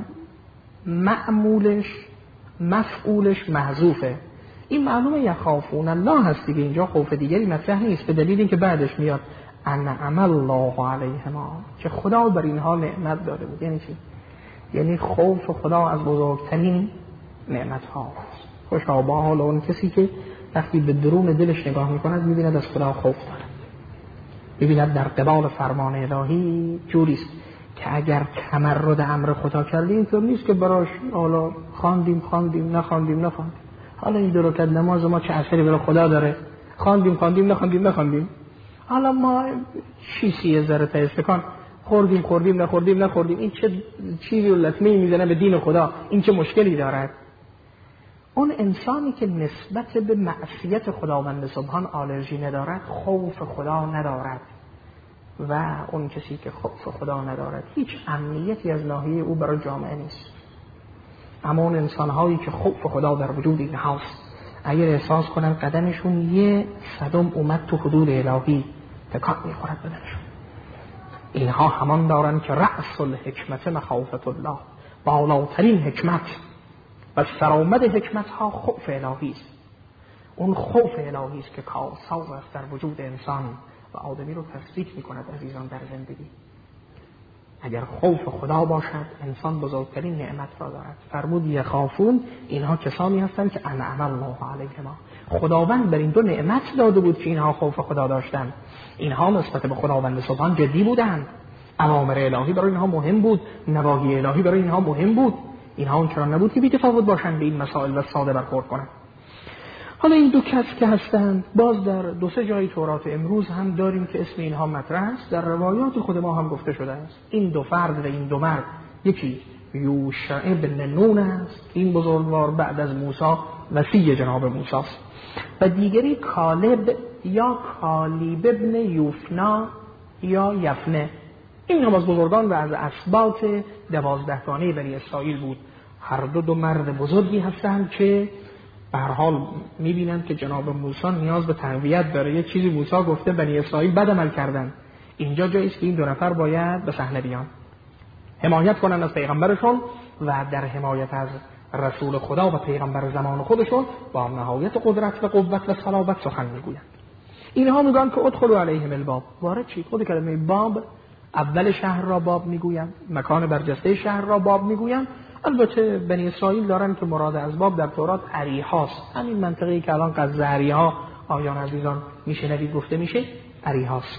A: معمولش مفعولش محذوفه. این معلومه یخافون الله هست دیگه، اینجا خوف دیگری مطرح نیست، به دلیل اینکه بعدش میاد انعم الله علیهما، که خدا بر اینها نعمت داده بود. یعنی چی؟ یعنی خوف خدا از بزرگترین نعمت ها. خوشا با حال اون کسی که وقتی به درون دلش نگاه میکند میبیند از خدا خوف داره، میبیند در قبال فرمان الهی جوریست که اگر تمرد امر خدا کردیم اینطور نیست که براش حالا خواندیم خواندیم نخواندیم نخواندیم، حالا این دو رکعت نماز ما چه اثری برای خدا داره، خواندیم خواندیم نخواندیم نخواندیم، حالا ما شیسی ذره تا استکان خوردیم خوردیم نخوردیم نخوردیم، این چه چیزی و لطمه‌ای میزنه به دین خدا، این چه مشکلی دارد. اون انسانی که نسبت به معصیت خداوند سبحان آلرژی ندارد، خوف خدا ندارد، و اون کسی که خوف خدا ندارد هیچ امنیتی از ناحیه او برای جامعه نیست. اما اون انسان‌هایی که خوف خدا در وجود اینهاست، اگر احساس کنن قدمشون یه صدم اومد تو حدود الهی تکان می‌خورد بدنشون، اینها همان دارن که رأس الحکمت مخافت الله، بالاترین حکمت و سرآمد حکمت ها خوف الهی است. اون خوف الهی است که کارساز است در وجود انسان و آدمی رو تثبیت می‌کند عزیزان در زندگی. اگر خوف خدا باشد انسان بزرگترین نعمت را دارد. فرمود یخافون، اینها کسانی هستند که انعم الله علیهما، خداوند بر این دو نعمت داده بود که اینها خوف خدا داشتند. اینها نسبت به خداوند سبحان جدی بودند، اوامر الهی برای اینها مهم بود، نواهی الهی برای اینها مهم بود. اینها اون چرا نبود که بی تفاوت باشند به این مسائل و ساده برخورد کنند. حالا این دو کس که هستند باز در دو سه جای تورات امروز هم داریم که اسم اینها مطرح است، در روایات خود ما هم گفته شده است. این دو فرد و این دو مرد، یکی یوشع ابن نون است، این بزرگوار بعد از موسی وصی جناب موسی است، و دیگری کالب یا کالیب ابن یوفنا یا یفنه، این هم از بزرگان و از اسباط دوازدهگانه بنی اسرائیل بود. هر دو دو مرد بزرگی هستند که به هر حال می‌بینند که جناب موسی نیاز به تقویت داره. یک چیزی موسی گفته بنی اسرائیل بد عمل کردن، اینجا جایی است که این دو نفر باید به صحنه بیان، حمایت کنند از پیغمبرشون و در حمایت از رسول خدا و پیغمبر زمان خودشون با نهایت قدرت و قوت و صلابت سخن میگویند. اینها میگن که ادخلوا علیهم الباب، وارد شید. خود کلمه باب اول شهر را باب میگویند، مکان برجسته شهر را باب میگویند. البته بنی اسرائیل دارن که مراد از باب در تورات اریحاست، همین منطقه‌ای که الان قز اریحا آیان عزیزان میشنوید گفته میشه اریحاست.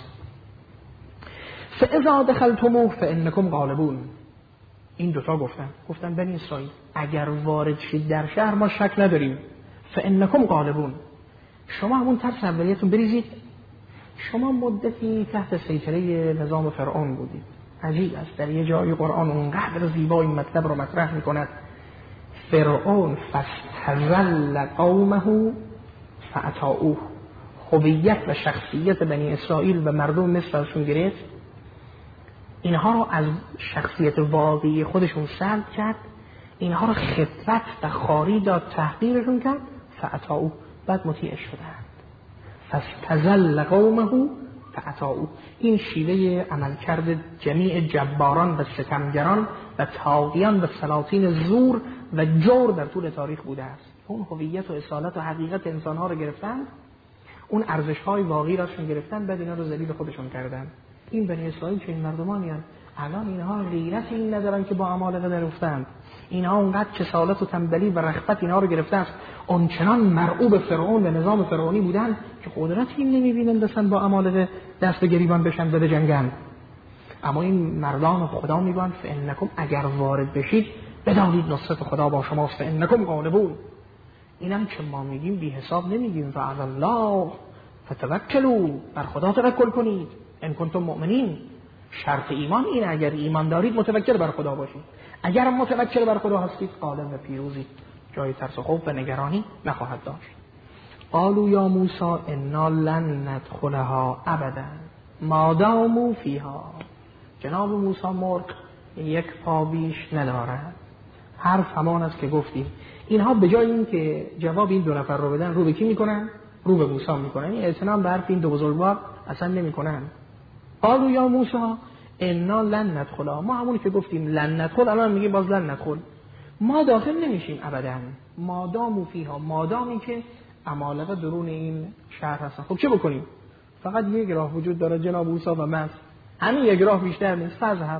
A: فاذا دخلتموه فانکم غالبون، این دوتا گفتن گفتن بنی اسرائیل اگر وارد شید در شهر ما شک نداریم، فانکم غالبون، شما همون ترس اولیتون بریزید. شما مدتی تحت سیطره نظام فرعون بودید. عجیب است در یه جای قرآن اونقدر زیبا این مطلب رو مطرح میکند. فرعون فاستذل قومه فاطاعوه، هویت و شخصیت بنی اسرائیل و مردم مصر ازشون گرفت، اینها رو از شخصیت واقعی خودشون سلب کرد، اینها رو خفت و خاری داد، تحقیرشون کرد، فاطاعوه، بعد مطیع شدند. فاستذل قومه فعطاؤه. این شیوه عملکرد جمیع جباران و ستمگران و طاغیان و سلاطین زور و جور در طول تاریخ بوده است. اون هویت و اصالت و حقیقت انسانها رو گرفتن، اون ارزش‌های واقعی راشون گرفتن، بعد اینا رو ذلیل خودشون کردن. این بنی اسرائیل چه این مردمانی هستند. الان اینها غیرت این ندارن که با عمالقه در افتند. اینها اونقدر کسالت و تنبلی و رغبت اینها رو گرفته است، اونچنان مرعوب فرعون و نظام فرعونی بودن که قدرت این نمی‌بینن دستن با عمالقه دست به گریبان بشن و بجنگن. اما این مردان خدا میگن فانکم اگر وارد بشید بدانید نصرت خدا با شماست، فانکم غالبون. اینم که ما میگیم بی حساب نمیگیم، فعلی الله فتوکلوا، بر خدا توکل کنید ان کنتم مؤمنین. شرط ایمان اینه اگر ایمان دارید متوکل بر خدا باشید. اگر متوکل بر خدا هستید غالب و پیروزید، جای ترس و خوف و نگرانی نخواهد داشت. قالوا یا موسی انا لن ندخلها ابدا ما داموا فیها. جناب موسی مرغ یک پا بیش ندارد. حرف همان است که گفتیم. اینها به جای این که جواب این دو نفر رو بدن، رو به کی میکنن؟ رو به موسی میکنن. این اعتنام به حرف این دو بزرگوار اصلا نمیکنن. قالوا یا موسی انا لن ندخلها. ما همونی که گفتیم لن ندخل، الان میگیم باز لن ندخل، ما داخل نمیشیم ابدا ما داموا فیها، مادامی که عمالقه درون این شهر هستن. خب چه بکنیم؟ فقط یک راه وجود داره جناب موسی و من، همین یک راه، بیشتر نیست. فذهب،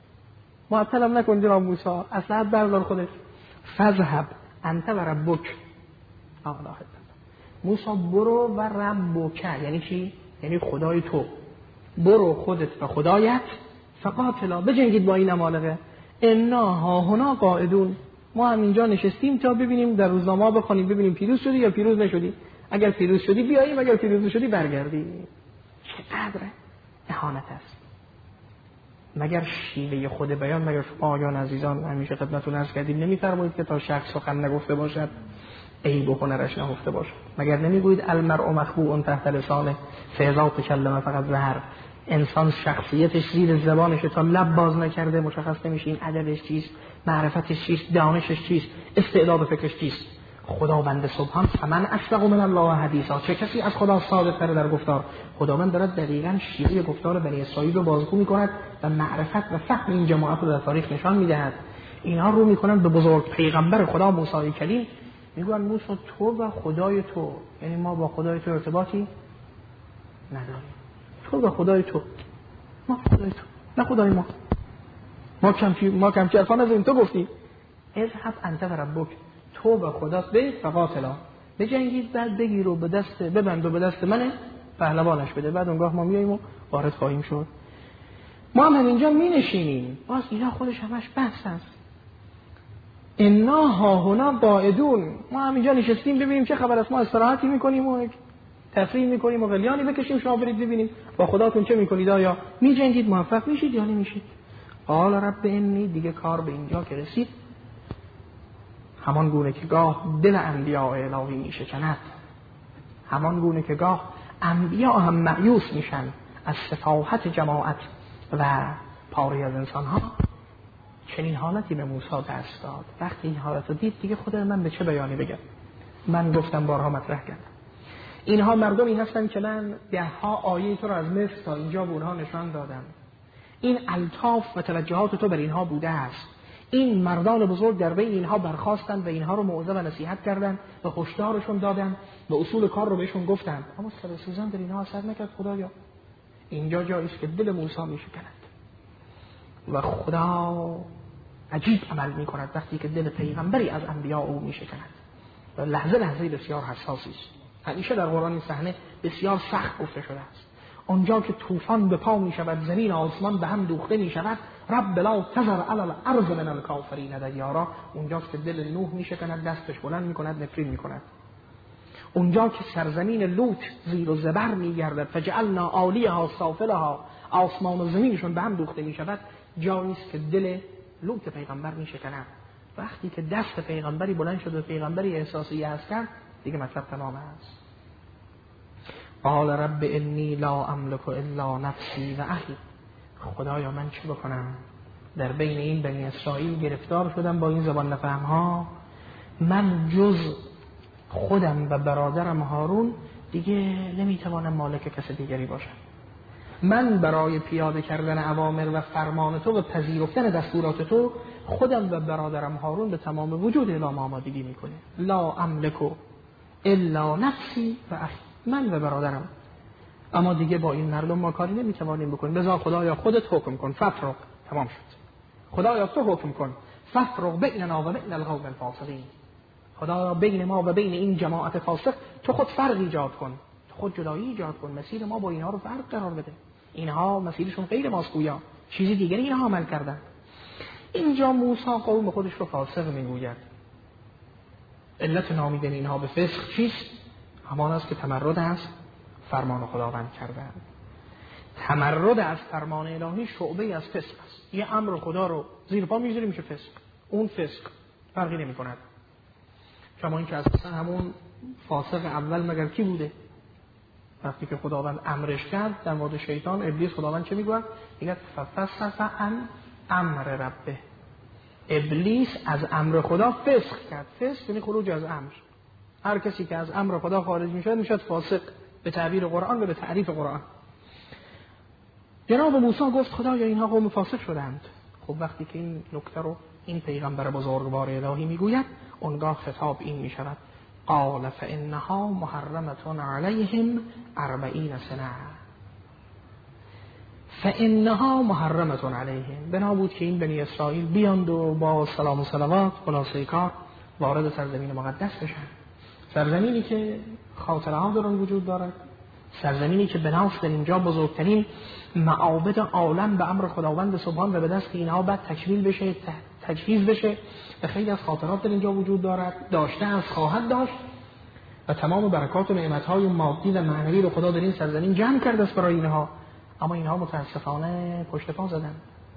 A: معطلم نکن جناب موسی، اصلا بردار خودت. فذهب انت و ربک. الله موسی برو و ربک یعنی چی؟ یعنی خدای تو. برو خودت و خدایت، فقاتلا بجنگید با این عمالقه. انا ها هنا قاعدون. ما هم اینجا نشستیم تا ببینیم، در روزنامه بخونیم ببینیم پیروز شدی یا پیروز نشدی. اگر پیروز شدی بیاییم، اگر پیروز نشدی برگردی. چقدر اهانت است. مگر شیوه خود بیان، مگر شما آیان عزیزان همیشه خدمتتون عرض کردیم نمیفرمایید که تا شخص سخن نگفته باشد عیب و هنرش نهفته باشد؟ مگر نمیگویید المرء مخبوء تحت لسانه فاذا تکلم فقط ظهر؟ انسان شخصیتش زیر زبانش تا لب باز نکرده مشخص نمیشه این ادبش چیست، معرفتش چیست، دانشش چیست، استعداد و فکرش چیست. خداوند سبحان فمن اصدق من الله حدیثا. چه کسی از خدا صادق‌تر در گفتار؟ خداوند دارد دقیقاً شیوه گفتار بنی اسرائیل رو بازگو می‌کند و معرفت و فهم این جماعت رو در تاریخ نشان می‌دهد. اینها رو می‌کنند به بزرگ پیغمبر خدا موسی کلیم، میگن موسی تو و خدای تو، یعنی ما با خدای تو ارتباطی نداریم. تو و خدای تو، ما خدای تو، نه خدای ما. ما کم ما کم چرفان از این تو گفتی اذهب انت و ربک، تو و خداست، به فقاتلا بجنگید، بعد بگیر و به دست ببند و به دست منه پهلوانش بده، بعد اونگاه ما میاییم و وارد خواهیم شد. ما هم اینجا می نشینیم. باز اینا خودش همش بحث است. انا ها هنا قاعدون. ما هم اینجا نشستیم ببینیم چه خبر است. ما استراحتی میکنیم و تفریح میکنیم و قلیانی بکشیم، شما برید ببینیم با خداتون چه میکنید، آیا میجنگید موفق میشید یا نمیشید. قال رب انی، دیگه کار به اینجا که رسید، همان گونه که گاه دل انبیاء الهی میشکند، همان گونه که گاه انبیاء هم مایوس میشن از سفاهت جماعت و پاره از انسان ها، چنین حالتی به موسی دست داد. وقتی این حالت رو دید دیگه خود من به چه بیانی بگم؟ من گفتم بارها مطرح کردم، اینها مردمی هستن که من ده ها آیه تو رو از مصر تا اینجا به اونها نشان دادم. این الطاف و توجهات تو بر اینها بوده است. این مردان بزرگ در بین اینها برخاستن و اینها رو موعظه و نصیحت کردن و هشدارشون دادن و اصول کار رو بهشون گفتن، اما سر سوزن در اینها اثر نکرد. خدایا اینجا جایی است که دل موسی میشکند و خدا عجیب عمل میکند وقتی که دل پیغمبری از انبیاء او میشکند و لحظه لحظه بسیار حساسی است. همیشه در قرآن این صحنه بسیار سخت گفته شده است. آنجا که طوفان به پا می شود، زمین و آسمان به هم دوخته می شود، رب لا تذر علی الارض من الکافرین دیارا، اونجاست که دل نوح می شکند، دستش بلند می کند، نفرین می کند. اونجا که سرزمین لوط زیر و زبر می گردد، فجعلنا عالیها سافلها، آسمان و زمینشون به هم دوخته می شود، جایی است که دل لوط پیغمبر می شکند. وقتی که دست پیغمبری بلند شد و پیغمبری احساسی هست کرد، دیگه مطلب تمام است. قال رب انی لا املک الا نفسی و اخی. خدایا من چه بکنم؟ در بین این بنی اسرائیل گرفتار شدم با این زبان نفهم ها، من جز خودم و برادرم هارون دیگه نمیتوانم مالک کس دیگری باشم. من برای پیاده کردن اوامر و فرمان تو و پذیرفتن دستورات تو خودم و برادرم هارون به تمام وجود اعلام آمادگی میکنه. لا املکو الا نفسی و اخی، من و برادرم، اما دیگه با این مردم ما کاری نمیتوانیم بکنیم. بذار خدایا خودت حکم کن. ففرق، تمام شد. خدایا تو حکم کن. ففرق بیننا و بین القوم الفاسقین. خدایا بین ما و بین این جماعت فاسق تو خود فرق ایجاد کن، تو خود جدایی ایجاد کن، مسیر ما با اینها رو فرق قرار بده. اینها مسیرشون غیر ماست، گویا چیزی دیگری اینها عمل کردن. اینجا موسی قوم خودش رو فاسق میگوید. علت نامیدن اینها به فسق چیست؟ همان است که تمرد از فرمان خداوند کردن. تمرد از فرمان الهی شعبه از فسق است. یه امر خدا رو زیر پا میذاریم میشه فسق. اون فسق فرقی نمی کند. کما این که اصلا همون فاسق اول مگر کی بوده؟ وقتی که خداوند امرش کرد در مورد شیطان، ابلیس، خداوند چه میگوید؟ میگه ففسق عن امر ربه. ابلیس از امر خدا فسق کرد. فسق یعنی خروج از امر. هر کسی که از امر خدا خارج میشد میشد فاسق به تعبیر قرآن و به تعریف قرآن. جناب موسی گفت خدایا اینها قوم فاسق شدند. خب وقتی که این نکته رو این پیغمبر بزرگوار الهی میگوید، اونگاه خطاب این میشود: قال فانها محرمه علیهم اربعین سنه. فانها محرمه علیهم، بنا بود که این بنی اسرائیل بیاند و با سلام و صلوات خلاصه کار وارد سرزمین مقدس بشن. سرزمینی که خاطره ها در آن وجود دارد، سرزمینی که بناست در اینجا بزرگترین معابد عالم به امر خداوند سبحان و به دست اینها بعد تکمیل بشه، تجهیز بشه و خیلی از خاطرات در اینجا وجود دارد، داشته از خواهد داشت و تمام برکات و نعمت‌های مادی و معنوی رو خدا در این سرزمین جمع کرده است برای اینها. اما اینها متاسفانه پشت پا زدن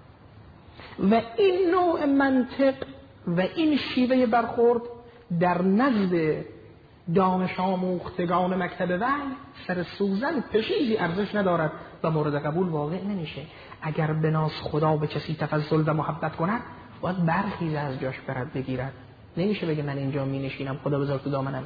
A: و این نوع منطق و این شیوه برخورد در نزد دانش آموختگان مکتب وحی سر سوزن پشیزی ارزش ندارد و مورد قبول واقع نمیشه. اگر بناس خدا به کسی تفضل و محبت کند باید برخیز از جاش برد بگیرد. نمیشه بگه من اینجا می نشینم خدا بذار تو دامنم.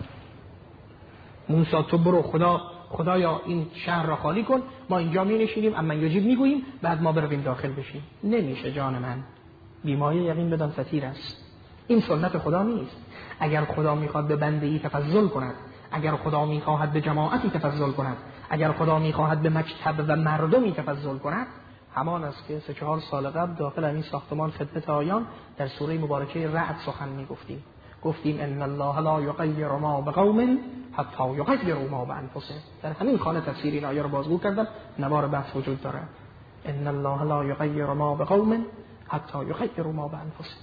A: موسی تو برو، خدا خدایا این شهر را خالی کن، ما اینجا می نشینیم اما یجیب میگوییم بعد ما برویم داخل بشیم. نمیشه جان من. بیماری یقین بدان فتیر است. این سنت خدا نیست. اگر خدا میخواد به بنده ای تفضل کند، اگر خدا میخواهد به جماعتی تفضل کند، اگر خدا میخواهد به مکتب و مردمی تفضل کند، همان است که سه چهار سال قبل داخل این ساختمان خدمت آیان در سوره مبارکه رعد سخن میگفتیم. گفتیم ان الله لا یغیر ما بقوم حتی یغیروا ما بانفسهم. در همین خانه تفسیر این آیه رو بازگو کردم، نوار بحث وجود دارد. ان الله لا یغیر ما بقوم حتی یغیروا ما بانفسهم.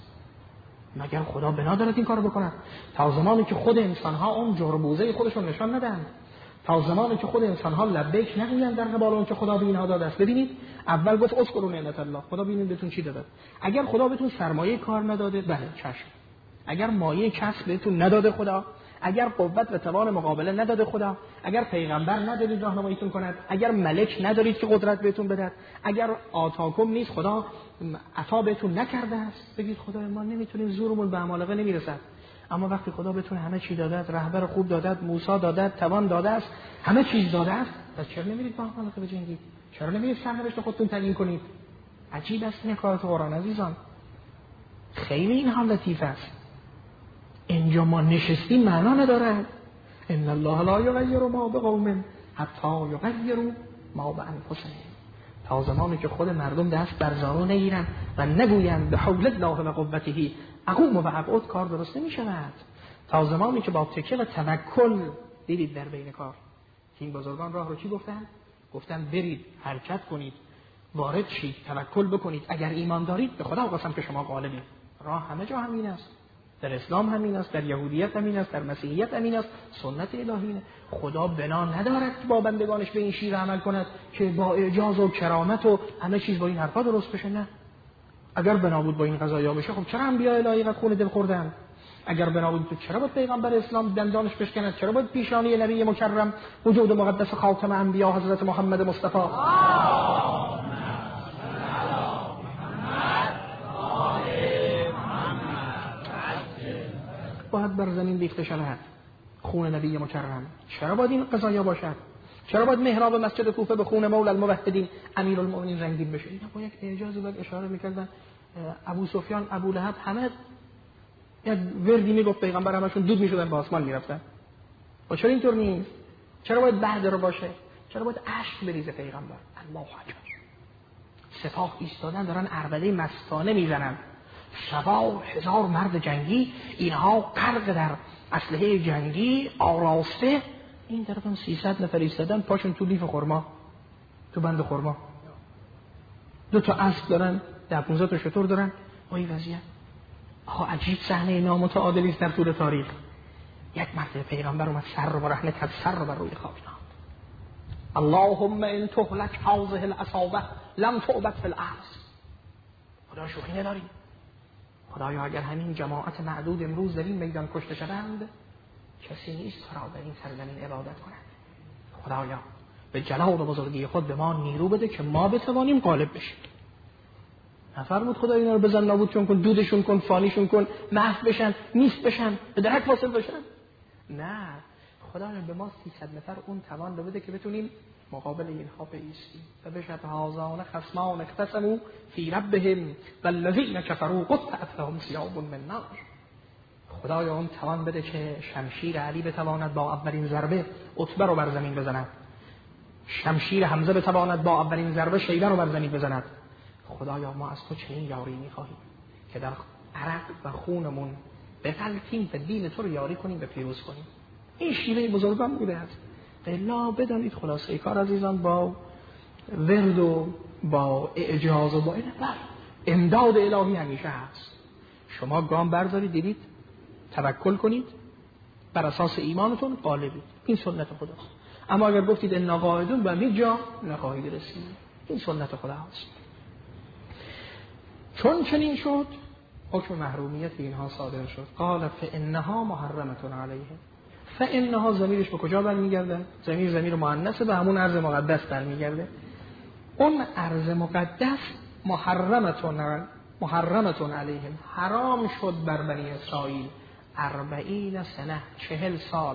A: مگر خدا بنا دارد این کارو بکنه؟ تا زمانی که خود انسان‌ها اون جربوزه خودشون نشان ندن، تا زمانی که خود انسان‌ها لبیک نگویند در قبال اون که خدا به اینها داده است. ببینید اول گفت اذکروا نعمت الله، خدا ببینید بهتون چی داده. اگر خدا بهتون سرمایه کار نداده، بله چشم. اگر مایه کسب بهتون نداده خدا، اگر قوت و توان مقابله نداده خدا، اگر پیغمبر ندارید راهنماییتون کند، اگر ملک ندارید که قدرت بهتون بده، اگر آتاکم نیست خدا عطا بهتون نکرده است، بگید خدای ما نمیتونیم، زورمون به عمالقه نمیرسد. اما وقتی خدا بهتون همه چی داده است، رهبر خوب داده است، موسی داده است، توان داده است، همه چیز داده است، پس چرا نمیرید با عمالقه بجنگید؟ چرا نمیرید سرنوشت خودتون تعیین کنید؟ عجیب است این کار قرآن عزیزان. خیلی این حال لطیف است. اینجا ما نشستیم معنا ندارد. ان الله لا یغیر ما بقوم حتی یغیروا ما بانفسهم. تا زمانی که خود مردم دست بر زانو نگیرن و نگویند به حول الله و قوته اقوم و ابعد، کار درست نمیشود. تا زمانی که با تکیه و توکل، دیدید در بین کار این بزرگان راه رو چی گفتن؟ گفتن برید حرکت کنید، وارد شید، توکل بکنید، اگر ایمان دارید به خدا قسم که شما غالبید. راه همه جا همین است. در اسلام همین است، در یهودیت همین است، در مسیحیت همین است. سنت الهی خدا بنا ندارد که با بندگانش به این شیوه عمل کند که با اعجاز و کرامت و همه چیز با این حرفا درست بشه. نه، اگر بنا بود با این قضایا بشه، خب چرا انبیاء الهی قد خون دل خوردن؟ اگر بنا بود چرا باید پیغمبر اسلام دندانش بشکند؟ چرا باید پیشانی نبی مکرم وجود مقدس خاتم انبیا حضرت محمد مصطفی باید بر زمین ریخته شود؟ خون نبی مکرم چرا باید این قضایا باشد؟ چرا باید محراب مسجد کوفه به خون مولا الموحدین امیرالمومنین رنگین بشه؟ اینا با یک اعجاز بود اشاره می‌کردن. ابو سفیان، ابو لهب، همه یک وردی میگفت پیغمبر، همشون دود میشدن به آسمان میرفتن. و چرا اینطور نیست؟ چرا باید بهدر باشه؟ چرا باید اشک بریزه پیغمبر؟ الله اکبر. سپاه ایستادن دارن عربده مستانه میزنن، سبا هزار مرد جنگی، اینها غرق در اسلحه جنگی آراسته، این طرفم سیصد نفر ایستادن پاشون تو لیف خرما، تو بند خرما، دو تا اسب دارن، ده پانزده تا شتر دارن. وای وضعیت آها عجیب صحنه نامتعادلی است در طول تاریخ. یک مرتبه پیغمبر اومد سر رو با رحمت سر رو بر روی خاک نهاد. اللهم ان تهلك هذه العصابه لم تعبد في الارض. خدا شوخی نداری؟ خدایا اگر همین جماعت معدود امروز در این میدان کشته شدند، کسی نیست تا در این سرزمین عبادت کند. خدایا به جلال و بزرگی خود به ما نیرو بده که ما بتوانیم غالب بشیم. نفرمود خدا اینا رو بزن نابودشون کن، دودشون کن، فانیشون کن، محو بشن، نیست بشن، به درک واصل بشن. نه، خدایا به ما سیصد نفر اون توان بده که بتونیم مقابل اینها بایستیم. و بشد هازان خصمان اختصموا فی ربهم والذین کفروا قطعت لهم ثیاب من نار. خدایا اون توان بده که شمشیر علی بتواند با اولین ضربه عتبه رو بر زمین بزند، شمشیر حمزه بتواند با اولین ضربه شیبه رو بر زمین بزند. خدایا ما از تو چنین یاری می‌خواهیم که در عرق و خونمون بغلطیم و دین تو رو یاری کنیم و پیروز کنیم. این شیوه بزرگان بوده است. الا بدانید خلاصه کار عزیزان با ورد و با اعجاز و با این امداد الهی همیشه هست. شما گام بردارید، دیدید، توکل کنید، بر اساس ایمانتون غالبید. این سنت خداست. اما اگر گفتید انا قاعدون به هیچ جا نخواهید رسید. این سنت خداست. چون چنین شد حکم محرومیت اینها صادر شد. قال فانها محرمه علیهم. فانها ضمیرش به کجا برمیگرده؟ ضمیر ضمیر مؤنث به همون ارض مقدس برمیگرده. اون ارض مقدس محرمه محرمه علیهم، حرام شد بر بنی اسرائیل اربعین سنه، چهل سال.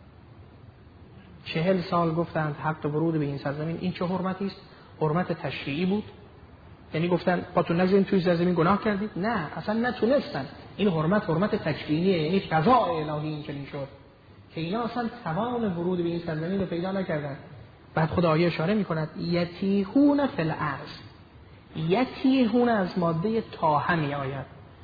A: چهل سال گفتند حق ورود به این سرزمین. این چه حرمتی است؟ حرمت تشریعی بود. یعنی گفتن پاتون نزدین توی سرزمین گناه کردید؟ نه، اصلا نتونستن. این حرمت حرمت تکوینیه، یعنی قضاء الهی این چنین شد که اینا اصلا توان ورود به این سرزمین رو پیدا نکردن. بعد خدا آیه اشاره میکند یتیهون فی الارض. یتیهون از ماده تاه می آید.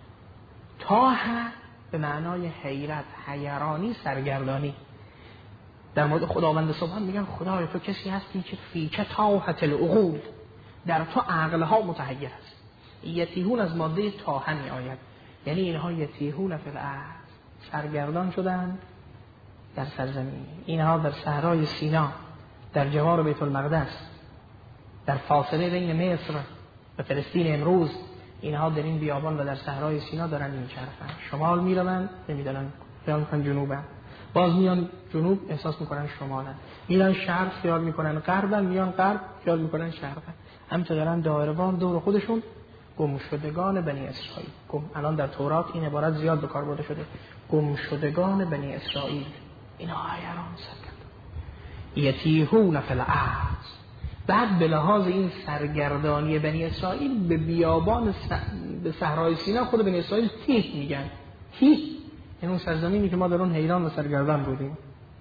A: تاه به معنای حیرت، حیرانی، سرگردانی. در مورد خداوند سبحان میگن خدایا تو کسی هستی که فیک تاهت العقول، در تو عقلها متحیر است. یتیهون از ماده تاه می آید، یعنی اینها یتیهون فی الارض، سرگردان شدند در سرزمین. اینها در صحرای سینا، در جوار بیت المقدس، در فاصله بین مصر و فلسطین امروز، اینها در این بیابان و در صحرای سینا دارن میچرخن. شمال میرن نمیدونن، خیال میکنن جنوبن، باز میان جنوب احساس میکنن شمالن، میرن شرق خیال میکنن غربن، میان غرب خیال میکنن شرقن. همینطور دارن دایره‌وار دور خودشون گمشدگان بنی اسرائیل. گم الان در تورات این عبارت زیاد به کار برده شده، گمشدگان بنی اسرائیل. اینا حیران سرگردان، یتیهون فی الارض. بعد به لحاظ این سرگردانی بنی اسرائیل به بیابان س... به صحرای سینا خود بنی اسرائیل تیه میگن. تیه این اون سرزمینی که ما در اون حیران و سرگردان بودیم.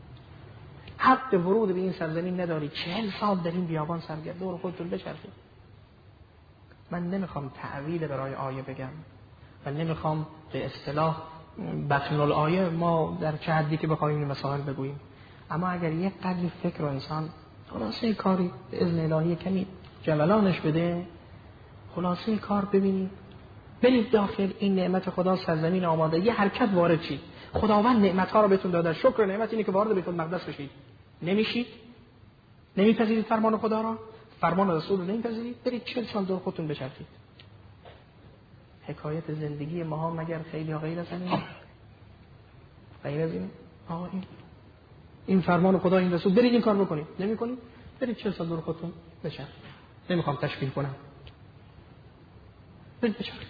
A: حق ورود به این سرزمین نداری. چهل سال در این بیابان سرگردان دور خودتون بچرخید. من نمیخوام تعویل برای آیه بگم و نمیخوام به اصطلاح بطن الآیه ما در چه حدی که بخوایم این مسائل بگوییم، اما اگر یک قدری فکر و انسان خلاصه کاری به اذن الهی کمی جولانش بده، خلاصه کار ببینید، برید داخل این نعمت خدا سرزمین آماده، یه حرکت وارد شید. خداوند نعمت‌ها رو بهتون داده. شکر نعمت اینه که وارد بیت المقدس بشید. نمیشید؟ نمیپذیرید فرمان خدا را؟ فرمان رسول رو نمیپذیرید؟ برید چهل سال دور خودتون بچرخید. حکایت زندگی ما ها مگر خیلی غیر از این؟ غیر از این؟ آقا این این فرمان خدا، این رسول، برید این کار بکنید. نمی‌کنید؟ برید چهل سال دور خودتون بچرخید. نمیخوام تشبیه کنم. برید بچرخید.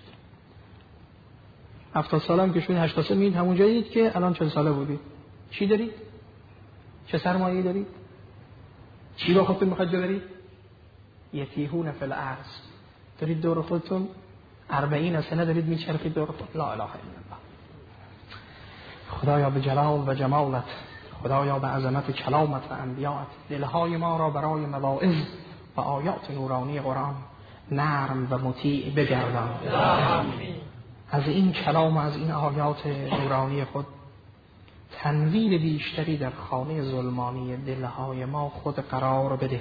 A: هفتاد سالم که شدید، هشتاد سال میید همون جایید که الان چهل ساله بودید. چی دارید؟ چه سرمایه‌ای دارید؟ چی با خودتون میخواید ببرید؟ یتیهون فی الارض، دارید دور خودتون اربعین سنه دارید میچرخید دور خود. لا اله الا الله. خدایا به جلال و جمالت، خدایا به عظمت کلامت و انبیاءت، دلهای ما را برای مواعظ و آیات نورانی قرآن نرم و مطیع بگردان. از این کلام و از این آیات نورانی خود تنویر بیشتری در خانه ظلمانی دلهای ما خود قرار بده.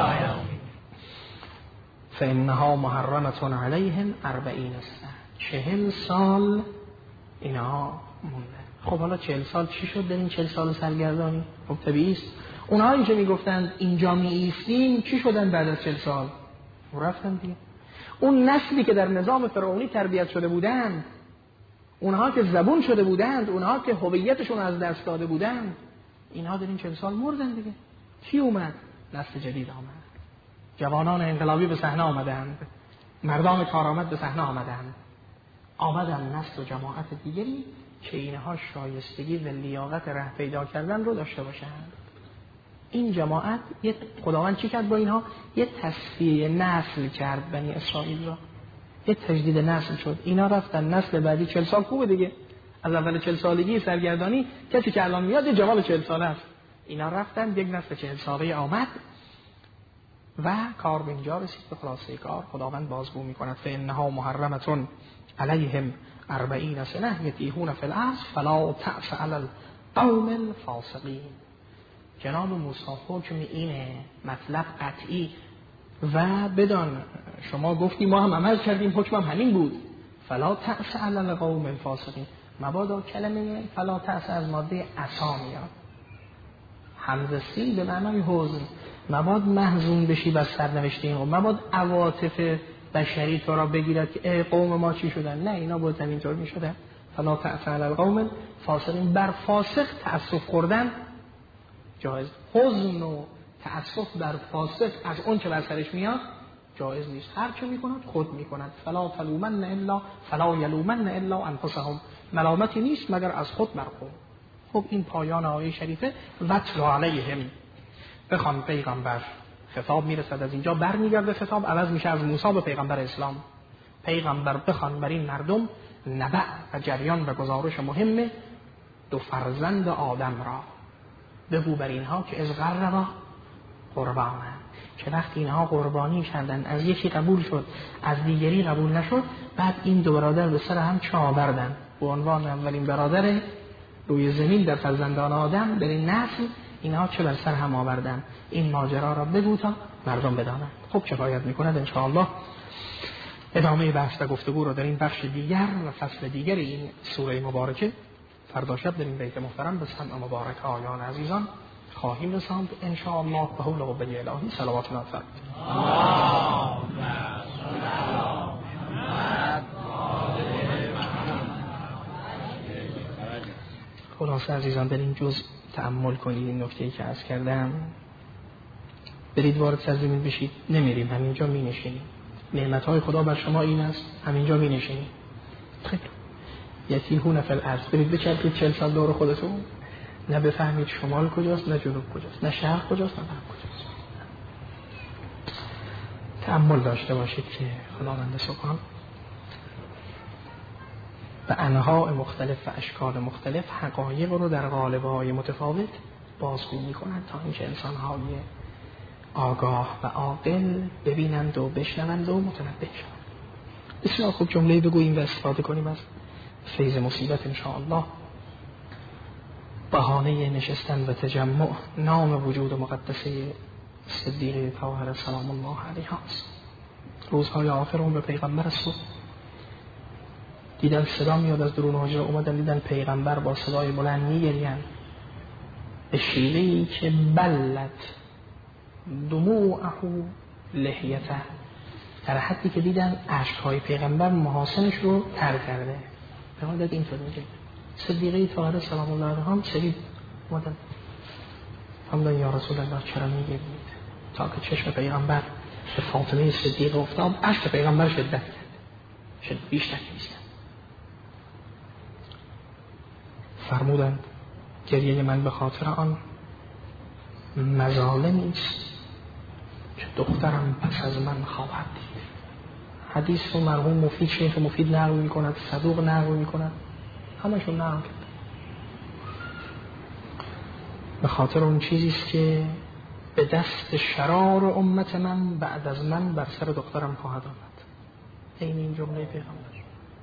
A: فإنها محرمة علیهم اربعین سنه، چهل سال اینا مونده. خب حالا چهل سال چی شد در این چهل سال سرگردانی؟ خب طبیعی است. اونهایی که میگفتند اینجا می ایستیم چی شدن بعد از چهل سال؟ رفتن دیگه. اون نسلی که در نظام فرعونی تربیت شده بودند، اونها که زبون شده بودند، اونها که هویتشون از دست داده بودند، اینها در این چهل سال مردن دیگه. کی اومد؟ نسل جدید آمد. جوانان انقلابی به صحنه آمدند، مردان کارآمد به صحنه آمدند. آمدن نسل و جماعت دیگری که اینها شایستگی و لیاقت ره پیدا کردن رو داشته باشند. این جماعت یه خداوند چی کرد با اینها؟ یه تصفیه نسل کرد بنی اسرائیل را، یه تجدید نسل شد. اینا رفتن نسل بعدی چهل سال خوبه دیگه، از اول چهل سالگی سرگردانی کسی که الان میاد یه جواب چهل ساله است. اینا رفتن یک نسل چهل ساله آمد و کار به اینجا رسید. به خلاصه کار خداوند بازگو میکند فإنها محرمة علیهم اربعین سنه یتیهون فی الارض فلا تأس علی القوم الفاسقین. جناب موسی حکم اینه، مطلب قطعی و بدان شما گفتی ما هم عمل کردیم، حکمم همین بود. فلا تأس علی القوم الفاسقین. مبادا کلمه فلا تأس از ماده عصا میاد، حمزه سین به معنای حزن. مباد محزون بشی بس سرنوشته این قوم، مباد عواطف بشری تو را بگیرد که ای قوم ما چی شدن. نه، اینا باید همینطور می شدن. فلا تأس علی القوم الفاسقین. بر فاسق تأسف خوردن جایز، حزن و تأسف بر فاسق از اون که بر سرش میاد جایز نیست. هر چه میکند خود میکند. فلا تلومن الا فلا یلومن الا انفسهم. ملامتی نیست مگر از خود بر خود. خب این پایان آیه شریفه. واتل علیهم، بخوان پیغمبر. خطاب میرسد از اینجا برمیگرده، خطاب عوض میشه از موسی به پیغمبر اسلام. پیغمبر بخوان بر این مردم نبع و جریان و گزارش مهم دو فرزند آدم را. بگو بر اینها که از قربا قربانه، که وقتی اینها قربانی کردن از یکی قبول شد از دیگری قبول نشد، بعد این دو برادر به سر هم چه آوردن به عنوان اولین برادر روی زمین در فرزندان آدم در این نسل، اینها چه بر سر هم آوردن. این ماجرا را بگو تا مردم بدانند. خب کفایت میکند ان شاء الله. ادامه بحث و گفتگو رو در این بخش دیگر و فصل دیگر این سوره مبارکه فردا شب در این بیت محترم به سمع مبارک آیان عزیزان خواهیم رساند ان شاء الله. به حول و قوة الهی صلوات الله فرمایید. خلاصه عزیزان در این جزء تأمل کنید این نکته‌ای که عرض کردم. برید وارد سرزمین بشید، نمیریم، همینجا می نشینیم. نعمت‌های خدا بر شما این است، همینجا می نشینیم. خیلی یتیهون فی الارض. برید بچرخید چهل سال دور خودتون، نه بفهمید شمال کجاست نه جنوب کجاست، نه شرق کجاست نه غرب کجاست. تأمل داشته باشید که خداوند سبحان به انواع مختلف و اشکال مختلف حقایق رو در قالب‌های متفاوت بازگو می‌کند تا اینکه انسان‌های آگاه و عاقل ببینند و بشنوند و متنبه شوند. بسیار خوب جمله بگوییم و استفاده کنیم از فیض مصیبت ان شاء الله. بهانه نشستن و تجمع نام وجود مقدسه صدیقه طاهره سلام الله علیها است. روزهای آخر هم به پیغمبر صبح دیدن صدا میاد از درون حجره، اومدن دیدن پیغمبر با صدای بلند میگریند به شیوهی که بلت دموعه لحیته، در حدی که دیدن اشکهای پیغمبر محاسنش رو تر کرده. پیغمبر اینطور میگه صدیقه طاهره سلام الله علیها هم سرید اومدن همدن یا رسول الله چرا میگید تا که چشم پیغمبر به فاطمه صدیقه افتاد، اشک پیغمبر شدت کرد، شد بیشتر نیستن. فرمودند گریه من به خاطر آن مظالمی است دخترم پس از من خواهد دید. حدیث رو مرحوم مفید شیخ مفید نقل می‌کند، صدوق نقل می‌کند، همشون نقل کرد. به خاطر اون چیزی است که به دست شرار امت من بعد از من بر سر دخترم خواهد آمد. این این جمله پیغمبر.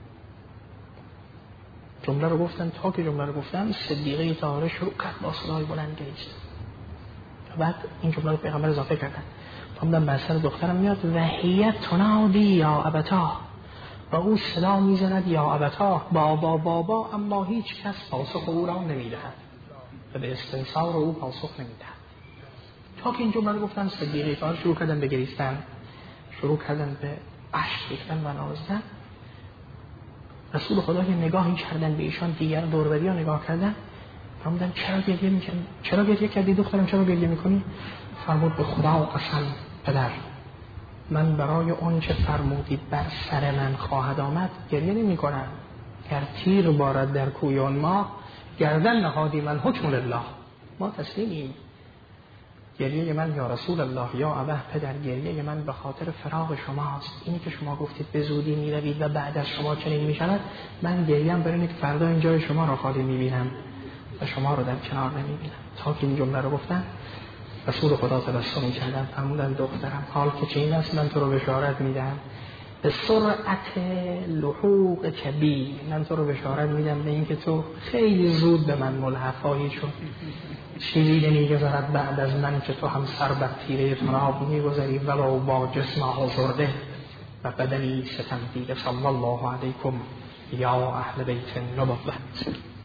A: جمله رو گفتن، تا که جمله رو گفتن صدیقه طاهره شروع کرد با صدای بلند گریست. بعد این جمله رو پیغمبر اضافه کردن، فرمودن بر سر دخترم میاد و هی تنادی یا ابتا، و او صدا میزند یا ابتا، بابا بابا، اما هیچ کس پاسخ او را نمیدهد و به استنصار او پاسخ نمیدهد. تا که این جمله رو گفتن صدیقه طاهره شروع کردن به گریستن، شروع کردن به اشک ریختن و نازیدن. رسول خدا که نگاهی کردن به ایشان، دیگر دوربری ها نگاه کردن، فرمودن چرا گریه میکنی؟ چرا گریه کردی دخترم؟ چرا گریه میکنی؟ فرمود به خدا قسم پدر، من برای اون چه فرمودید بر سر من خواهد آمد گریه نمی کنم. گر تیر بارد در کوی آن ما، گردن نهادی من حکم لله، ما تسلیمیم. گریه من یا رسول الله یا ابه پدر، گریه من به خاطر فراق شماست. اینی که شما گفتید به زودی میروید و بعد از شما چنین میشود، من گریم برای اینکه فردا این جای شما را خالی میبینم و شما رو در کنار نمیبینم. تا که این جمله رو گفتن رسول خدا تبسم کردن، فرمودن دخترم حال که چنین است من تو رو بشارت میدم به سرعت لحوق کبی، من تو رو بشارت میدم به اینکه تو خیلی زود به من ملحق خواهی شد. چیزی نمیگذرد بعد از من که تو هم سر بر تیره تراب میگذری ولو با جسم آزرده و بدنی ستمدیده. صلی الله علیکم یا اهل بیت النبوة.